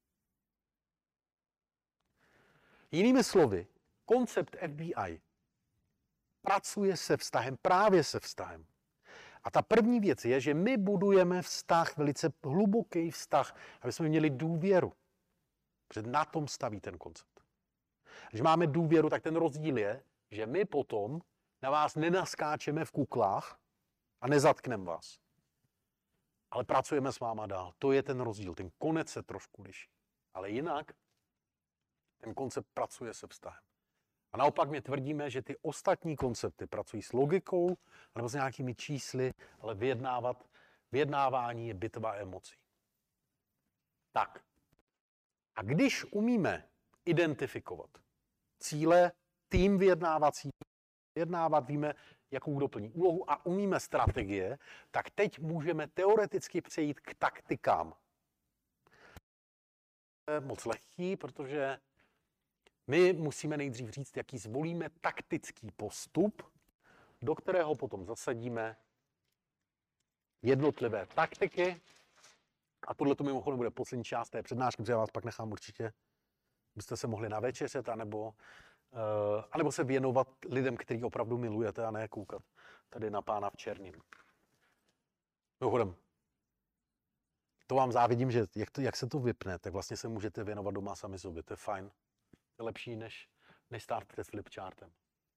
Speaker 1: Jinými slovy, koncept F B I pracuje se vztahem, právě se vztahem. A ta první věc je, že my budujeme vztah, velice hluboký vztah, aby jsme měli důvěru. Protože na tom staví ten koncept. Když máme důvěru, tak ten rozdíl je, že my potom na vás nenaskáčeme v kuklách a nezatkneme vás. Ale pracujeme s váma dál. To je ten rozdíl. Ten konec se trošku liší. Ale jinak ten koncept pracuje se vztahem. A naopak my tvrdíme, že ty ostatní koncepty pracují s logikou nebo s nějakými čísly, ale vyjednávat, vyjednávání je bitva emocí. Tak. A když umíme identifikovat cíle, tým vyjednávací, vyjednávat, víme, jakou doplní úlohu a umíme strategie, tak teď můžeme teoreticky přejít k taktikám. To je moc lehký, protože my musíme nejdřív říct, jaký zvolíme taktický postup, do kterého potom zasadíme jednotlivé taktiky. A tohle to mimochodem bude poslední část té přednášky, protože já vás pak nechám určitě, byste se mohli navečeřet, anebo, uh, anebo se věnovat lidem, který opravdu milujete, a ne koukat tady na pána v černým. Mimochodem, to vám závidím, že jak, to, jak se to vypne, tak vlastně se můžete věnovat doma sami sobě, to je fajn. Je lepší, než, než stát před flipchartem.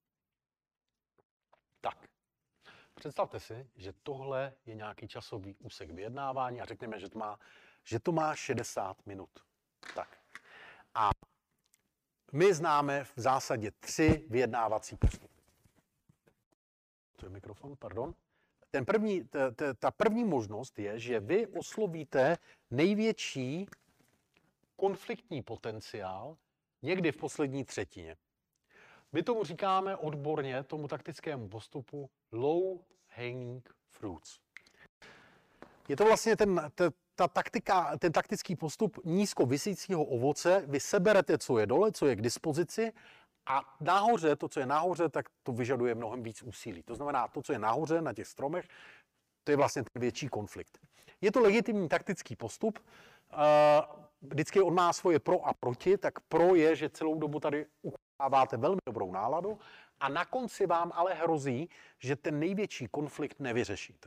Speaker 1: Tak, představte si, že tohle je nějaký časový úsek vyjednávání a řekněme, že to má, že to má šedesát minut. Tak. A my známe v zásadě tři vyjednávací postupy. To je mikrofon, pardon. Ten první, t, t, ta první možnost je, že vy oslovíte největší konfliktní potenciál někdy v poslední třetině. My tomu říkáme odborně, tomu taktickému postupu, low hanging fruits. Je to vlastně ten, ta, ta taktika, ten taktický postup nízko visícího ovoce. Vy seberete, co je dole, co je k dispozici, a nahoře, to, co je nahoře, tak to vyžaduje mnohem víc úsilí. To znamená, to, co je nahoře na těch stromech, to je vlastně ten větší konflikt. Je to legitimní taktický postup. Vždycky on má svoje pro a proti, tak pro je, že celou dobu tady uchováváte velmi dobrou náladu a na konci vám ale hrozí, že ten největší konflikt nevyřešíte.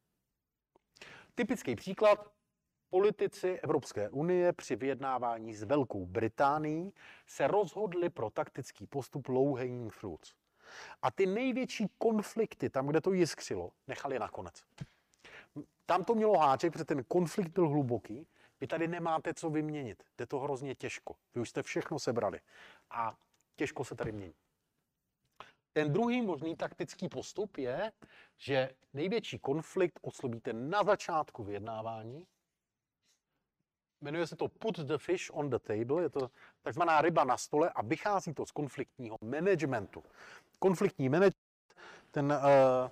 Speaker 1: Typický příklad. Politici Evropské unie při vyjednávání s Velkou Británií se rozhodli pro taktický postup low hanging fruits. A ty největší konflikty, tam, kde to jiskřilo, nechali nakonec. Tam to mělo háček, protože ten konflikt byl hluboký. Vy tady nemáte co vyměnit. Jde to hrozně těžko. Vy už jste všechno sebrali. A těžko se tady mění. Ten druhý možný taktický postup je, že největší konflikt oslovíte na začátku vyjednávání. Jmenuje se to put the fish on the table. Je to takzvaná ryba na stole a vychází to z konfliktního managementu. Konfliktní management, ten... Uh,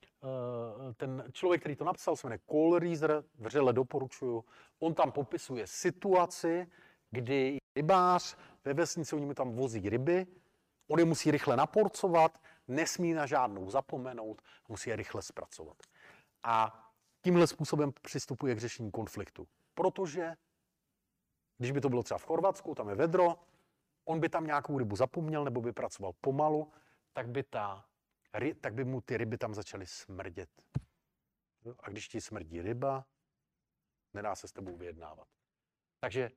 Speaker 1: ten člověk, který to napsal, se jmenuje Cole Reiser, vřele doporučuju. On tam popisuje situaci, kdy rybář ve vesnici, oni mu tam vozí ryby, on je musí rychle naporcovat, nesmí na žádnou zapomenout, musí je rychle zpracovat. A tímhle způsobem přistupuje k řešení konfliktu. Protože, když by to bylo třeba v Chorvatsku, tam je vedro, on by tam nějakou rybu zapomněl nebo by pracoval pomalu, tak by ta tak by mu ty ryby tam začaly smrdět. A když ti smrdí ryba, nedá se s tebou vyjednávat. Takže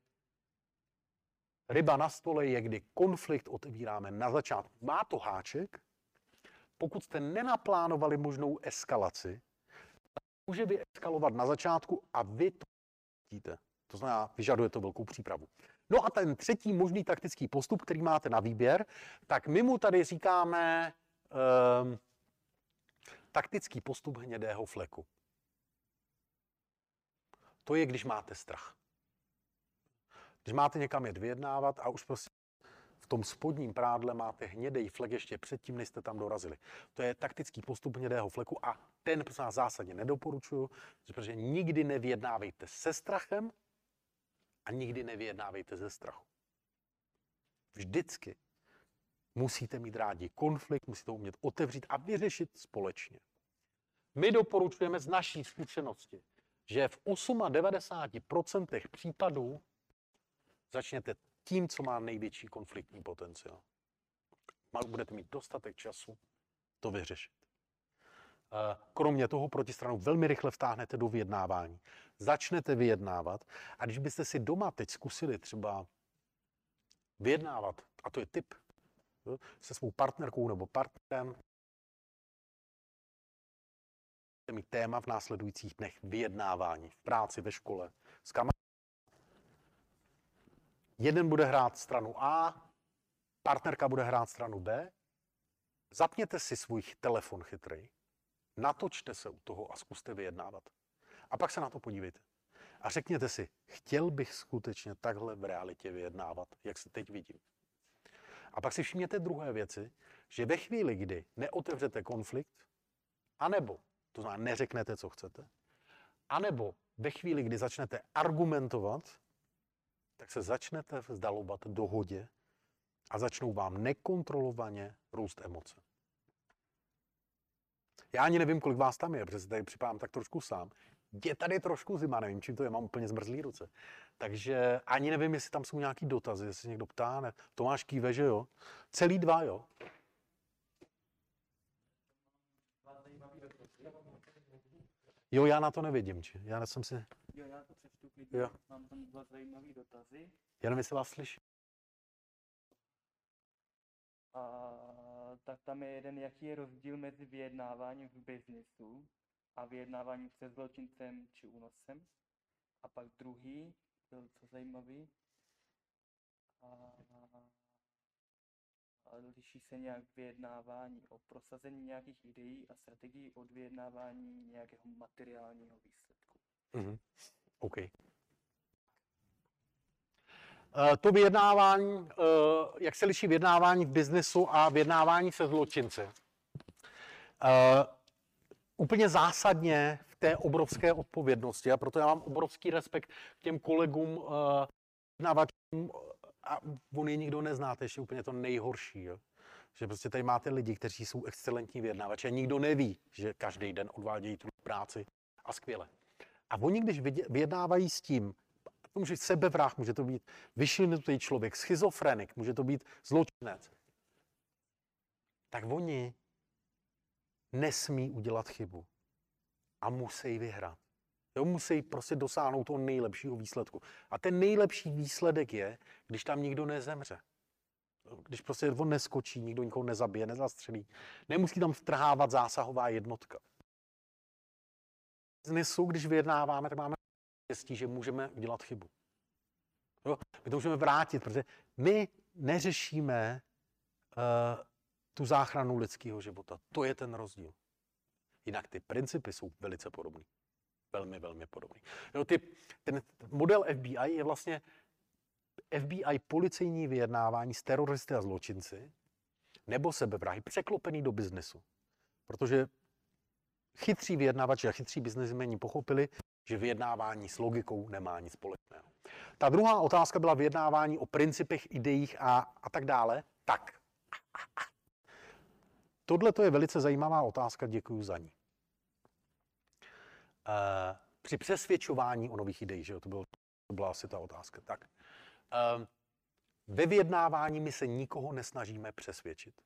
Speaker 1: ryba na stole je, kdy konflikt otevíráme na začátku. Má to háček, pokud jste nenaplánovali možnou eskalaci, tak může vyeskalovat na začátku a vy to vidíte. To znamená, vyžaduje to velkou přípravu. No a ten třetí možný taktický postup, který máte na výběr, tak my mu tady říkáme Um, taktický postup hnědého fleku. To je, když máte strach. Když máte někam jet vyjednávat a už prostě v tom spodním prádle máte hnědý flek ještě předtím, než jste tam dorazili. To je taktický postup hnědého fleku a ten prosím vás zásadně nedoporučuju, protože nikdy nevyjednávejte se strachem a nikdy nevyjednávejte ze strachu. Vždycky musíte mít rádi konflikt, musíte umět otevřít a vyřešit společně. My doporučujeme z naší zkušenosti, že v devadesát osm procent případů začněte tím, co má největší konfliktní potenciál. Budete mít dostatek času to vyřešit. Kromě toho protistranu velmi rychle vtáhnete do vyjednávání. Začnete vyjednávat a když byste si doma teď zkusili třeba vyjednávat, a to je tip, se svou partnerkou nebo partnerem, mít téma v následujících dnech vyjednávání, v práci, ve škole, s kamarády. Jeden bude hrát stranu A, partnerka bude hrát stranu B. Zapněte si svůj telefon chytrej, natočte se u toho a zkuste vyjednávat. A pak se na to podívejte. A řekněte si, chtěl bych skutečně takhle v realitě vyjednávat, jak se teď vidím. A pak si všimněte druhé věci, že ve chvíli, kdy neotevřete konflikt, anebo, to znamená neřeknete, co chcete, anebo ve chvíli, kdy začnete argumentovat, tak se začnete vzdalovat dohodě a začnou vám nekontrolovaně růst emoce. Já ani nevím, kolik vás tam je, protože se tady připadám tak trošku sám. Je tady trošku zima, nevím, čím to je, mám úplně zmrzlý ruce. Takže ani nevím, jestli tam jsou nějaký dotazy, jestli se někdo ptá, ne. Tomáš kýve, že jo? Celý dva, jo? Jo, já na to nevidím, či? Já jsem si...
Speaker 2: Jo, já to přečtu klidně.
Speaker 1: Jo.
Speaker 2: Mám tam dva zajímavý dotazy.
Speaker 1: Já nevím, jestli vás slyším.
Speaker 2: A tak tam je jeden, jaký je rozdíl mezi vyjednáváním v biznisu a vyjednáváním se zločincem či únosem. A pak druhý, byl co zajímavý. A, a liší se nějak vyjednávání o prosazení nějakých ideí a strategií od vyjednávání nějakého materiálního výsledku.
Speaker 1: Mhm. OK. To vyjednávání, jak se liší vyjednávání v biznesu a vyjednávání se zločinci. Úplně zásadně v té obrovské odpovědnosti a proto já mám obrovský respekt k těm kolegům vyjednávačům a on je nikdo neznáte, ještě úplně to nejhorší. Jo? Že prostě tady máte lidi, kteří jsou excelentní vyjednávači a nikdo neví, že každý den odvádějí tu práci a skvěle. A oni, když vyjednávají s tím, to může být sebevrah, může to být vyšinutý člověk, schizofrenik, může to být zločinec, tak oni nesmí udělat chybu a musí vyhrát. Jo, musí prostě dosáhnout toho nejlepšího výsledku. A ten nejlepší výsledek je, když tam nikdo nezemře. Když prostě on neskočí, nikdo nikoho nezabije, nezastřelí. Nemusí tam vtrhávat zásahová jednotka. V biznesu, když vyjednáváme, tak máme štěstí, že můžeme udělat chybu. Jo? My to můžeme vrátit, protože my neřešíme uh, tu záchranu lidského života. To je ten rozdíl. Jinak ty principy jsou velice podobné. Velmi, velmi podobný. Jo, ty, ten model F B I je vlastně F B I policejní vyjednávání s teroristy a zločinci nebo sebevrahy překlopený do biznesu. Protože chytří vyjednávači a chytří biznesmeni pochopili, že vyjednávání s logikou nemá nic společného. Ta druhá otázka byla vyjednávání o principech, ideích a, a tak dále. Tak. Tohle to je velice zajímavá otázka, děkuji za ní. Uh, při přesvědčování o nových ideích, že jo, to, bylo, to byla asi ta otázka. Tak. Uh, ve vyjednávání my se nikoho nesnažíme přesvědčit.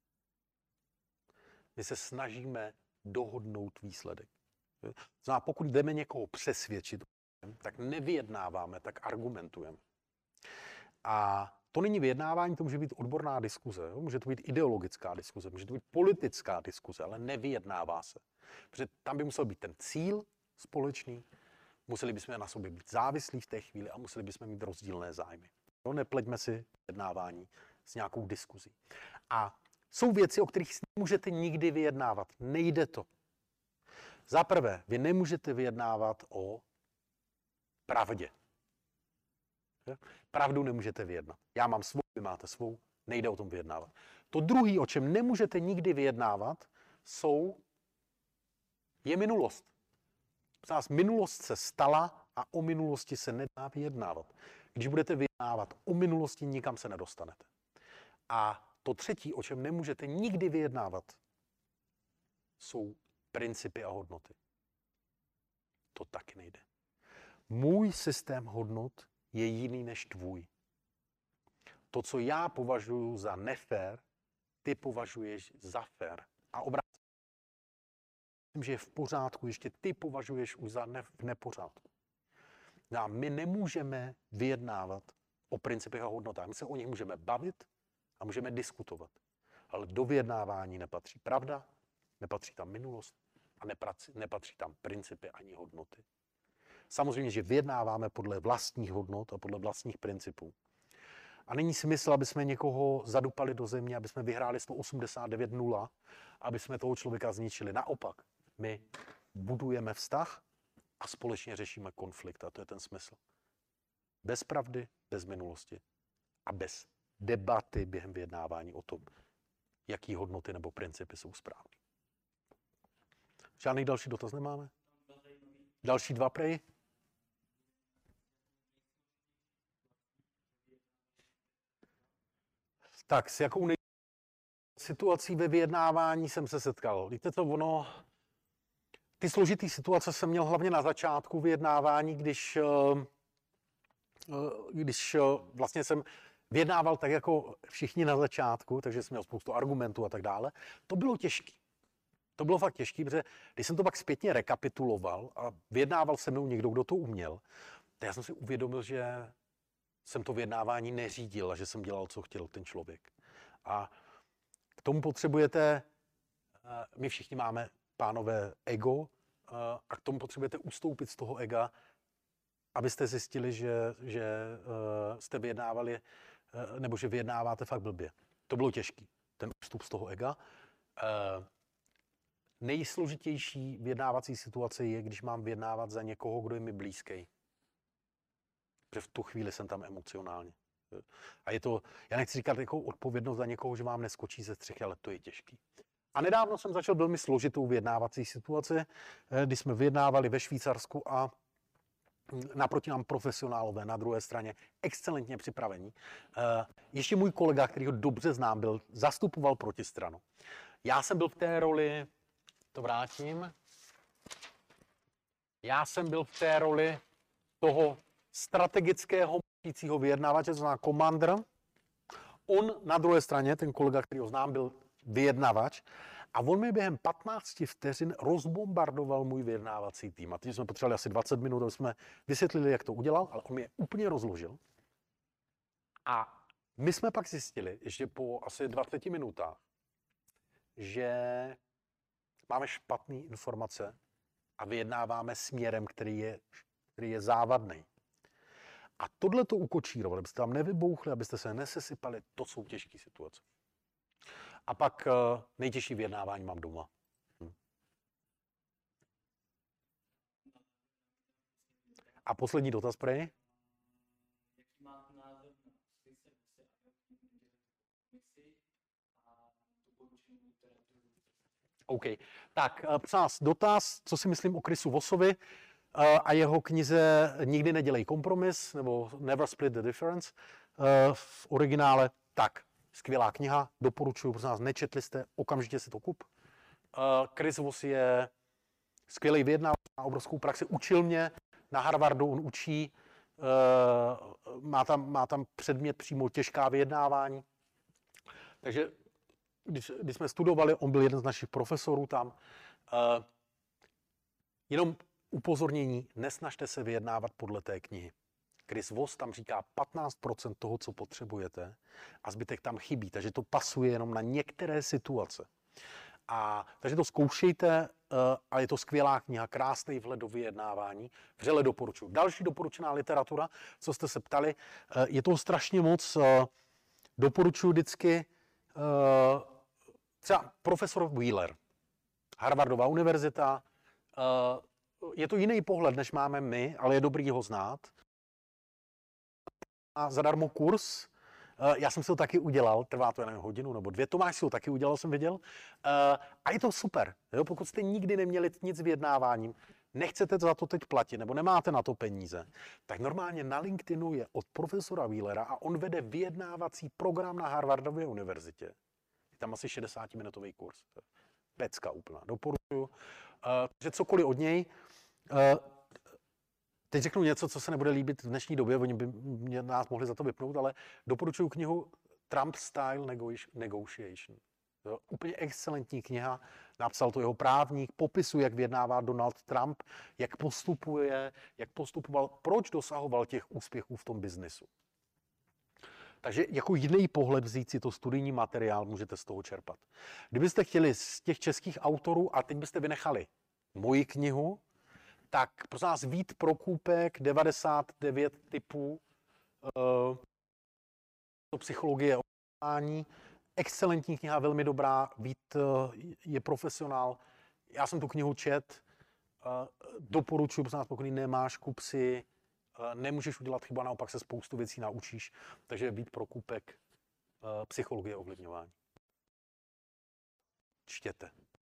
Speaker 1: My se snažíme dohodnout výsledek. Znamená, pokud jdeme někoho přesvědčit, tak nevyjednáváme, tak argumentujeme. A to není vyjednávání, to může být odborná diskuze, jo? Může to být ideologická diskuze, může to být politická diskuze, ale nevyjednává se. Protože tam by musel být ten cíl společný, museli bychom na sobě být závislí v té chvíli a museli bychom mít rozdílné zájmy. Jo? Nepleťme si vyjednávání s nějakou diskuzí. A jsou věci, o kterých nemůžete nikdy vyjednávat. Nejde to. Za prvé, vy nemůžete vyjednávat o pravdě. Pravdu nemůžete vyjednat. Já mám svou, vy máte svou, Nejde o tom vyjednávat. To druhé, o čem nemůžete nikdy vyjednávat, jsou, je minulost. Nás minulost se stala a o minulosti se nedá vyjednávat. Když budete vyjednávat o minulosti, nikam se nedostanete. A to třetí, o čem nemůžete nikdy vyjednávat, jsou principy a hodnoty. To taky nejde. Můj systém hodnot je jiný než tvůj. To, co já považuji za nefér, ty považuješ za fér. A obráceně. Myslím, že je v pořádku, ještě ty považuješ už za ne, v nepořádku. A my nemůžeme vyjednávat o principech a hodnotách. My se o nich můžeme bavit a můžeme diskutovat. Ale do vyjednávání nepatří pravda, nepatří tam minulost a nepatří, nepatří tam principy ani hodnoty. Samozřejmě, že vyjednáváme podle vlastních hodnot a podle vlastních principů. A není smysl, aby jsme někoho zadupali do země, aby jsme vyhráli sto osmdesát devět nula, aby jsme toho člověka zničili. Naopak, my budujeme vztah a společně řešíme konflikt. A to je ten smysl. Bez pravdy, bez minulosti a bez debaty během vyjednávání o tom, jaký hodnoty nebo principy jsou správné. Žádný další dotaz nemáme? Další dva prej? Tak s jakou nej... situací ve vyjednávání jsem se setkal? Víte co, ono... Ty složitý situace jsem měl hlavně na začátku vyjednávání, když, když vlastně jsem vyjednával tak jako všichni na začátku, takže jsem měl spoustu argumentů a tak dále. To bylo těžké. To bylo fakt těžké, protože když jsem to pak zpětně rekapituloval a vyjednával se mnou někdo, kdo to uměl, tak já jsem si uvědomil, že jsem to vyjednávání neřídil a že jsem dělal, co chtěl ten člověk. A k tomu potřebujete, my všichni máme, pánové, ego, a k tomu potřebujete ustoupit z toho ega, abyste zjistili, že, že jste vyjednávali, nebo že vyjednáváte fakt blbě. To bylo těžké, ten ústup z toho ega. Nejsložitější vyjednávací situace je, když mám vyjednávat za někoho, kdo je mi blízký. Protože v tu chvíli jsem tam emocionálně. A je to, já nechci říkat jako odpovědnost za někoho, že vám neskočí ze střechy, ale to je těžký. A nedávno jsem začal velmi složitou vyjednávací situaci, kdy jsme vyjednávali ve Švýcarsku a naproti nám profesionálové na druhé straně, excelentně připravení. Ještě můj kolega, který ho dobře znám, byl, zastupoval protistranu. Já jsem byl v té roli, to vrátím, já jsem byl v té roli toho strategického mluvícího vyjednávače, to znamená komandr. On na druhé straně, ten kolega, který ho znám, byl vyjednavač a on mi během patnácti vteřin rozbombardoval můj vyjednávací tým. A teď jsme potřebovali asi dvacet minut, aby jsme vysvětlili, jak to udělal, ale on mě úplně rozložil. A my jsme pak zjistili, že po asi dvaceti minutách, že máme špatné informace a vyjednáváme směrem, který je, který je závadný. A tohle to ukočírovali, abyste tam nevybouchli, abyste se nesesypali, to jsou těžké situace. A pak uh, nejtěžší vyjednávání mám doma. Hm. A poslední dotaz, prej?
Speaker 2: Jaký máte názor na Chrisse Vosse a doporučení literatury?
Speaker 1: OK. Tak, prosím vás, dotaz, co si myslím o Chrisu Vossovi uh, a jeho knize Nikdy nedělej kompromis, nebo Never Split the Difference uh, v originále. Tak, skvělá kniha, doporučuji, prosím vás, nečetli jste, okamžitě si to kup. Uh, Chris Voss je skvělý vyjednávač, má obrovskou praxi, učil mě na Harvardu, on učí, uh, má, tam, má tam předmět přímo těžká vyjednávání. Takže když, když jsme studovali, on byl jeden z našich profesorů tam. Uh, jenom upozornění, nesnažte se vyjednávat podle té knihy. Chris Voss tam říká patnáct procent toho, co potřebujete a zbytek tam chybí, takže to pasuje jenom na některé situace. A, takže to zkoušejte uh, a je to skvělá kniha, krásný vhled do vyjednávání, vřele doporučuji. Další doporučená literatura, co jste se ptali, uh, je toho strašně moc, uh, doporučuji vždycky uh, třeba profesor Wheeler, Harvardová univerzita, uh, je to jiný pohled, než máme my, ale je dobrý ho znát. A zadarmo kurz Uh, já jsem si ho taky udělal, trvá to, já nevím, hodinu nebo dvě. Tomáš si ho taky udělal, jsem viděl. Uh, a je to super. Jo? Pokud jste nikdy neměli nic s vyjednáváním, nechcete za to teď platit, nebo nemáte na to peníze, tak normálně na LinkedInu je od profesora Wheelera a on vede vyjednávací program na Harvardově univerzitě. Je tam asi šedesátiminutový kurz. Pecka úplná. Doporučuji. Uh, že cokoliv od něj. Uh, teď řeknu něco, co se nebude líbit v dnešní době, oni by mě, nás mohli za to vypnout, ale doporučuji knihu Trump Style Negotiation. Jo, úplně excelentní kniha, napsal to jeho právník, popisuje, jak vyjednává Donald Trump, jak postupuje, jak postupoval, proč dosahoval těch úspěchů v tom biznesu. Takže jako jiný pohled vzít si to studijní materiál, můžete z toho čerpat. Kdybyste chtěli z těch českých autorů, a teď byste vynechali moji knihu, tak prosím vás Vít Prokůpek, devadesát devět typů uh, psychologie ovládání. Excelentní kniha, velmi dobrá. Vít uh, je profesionál. Já jsem tu knihu čet. Uh, doporučuji, prosím vás, pokud nemáš, kup si. Uh, nemůžeš udělat chybu, naopak se spoustu věcí naučíš. Takže Vít Prokůpek, uh, psychologie ovlivňování. Čtěte.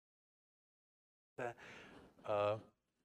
Speaker 1: Uh,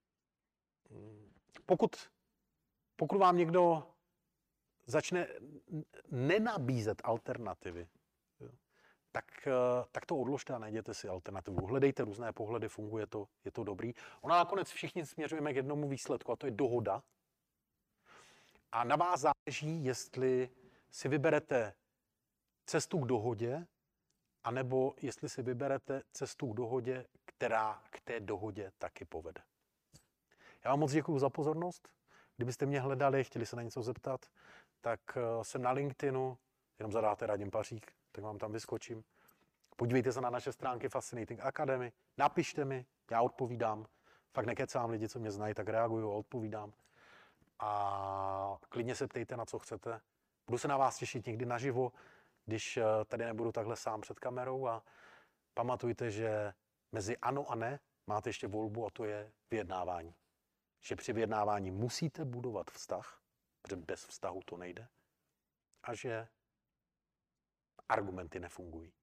Speaker 1: Pokud, pokud vám někdo začne nenabízet alternativy, tak, tak to odložte a najděte si alternativu. Hledejte různé pohledy, funguje to, je to dobrý. Ona nakonec všichni směřujeme k jednomu výsledku, a to je dohoda. A na vás záleží, jestli si vyberete cestu k dohodě, anebo jestli si vyberete cestu k dohodě, která k té dohodě taky povede. Já vám moc děkuji za pozornost. Kdybyste mě hledali, chtěli se na něco zeptat, tak jsem na LinkedInu, jenom zadáte Radim Pařík, tak vám tam vyskočím. Podívejte se na naše stránky Fascinating Academy, napište mi, já odpovídám. Fakt nekecám, lidi, co mě znají, tak reaguju a odpovídám. A klidně se ptejte, na co chcete. Budu se na vás těšit někdy naživo, když tady nebudu takhle sám před kamerou, a pamatujte, že mezi ano a ne máte ještě volbu, a to je vyjednávání. Že při vyjednávání musíte budovat vztah, protože bez vztahu to nejde, a že argumenty nefungují.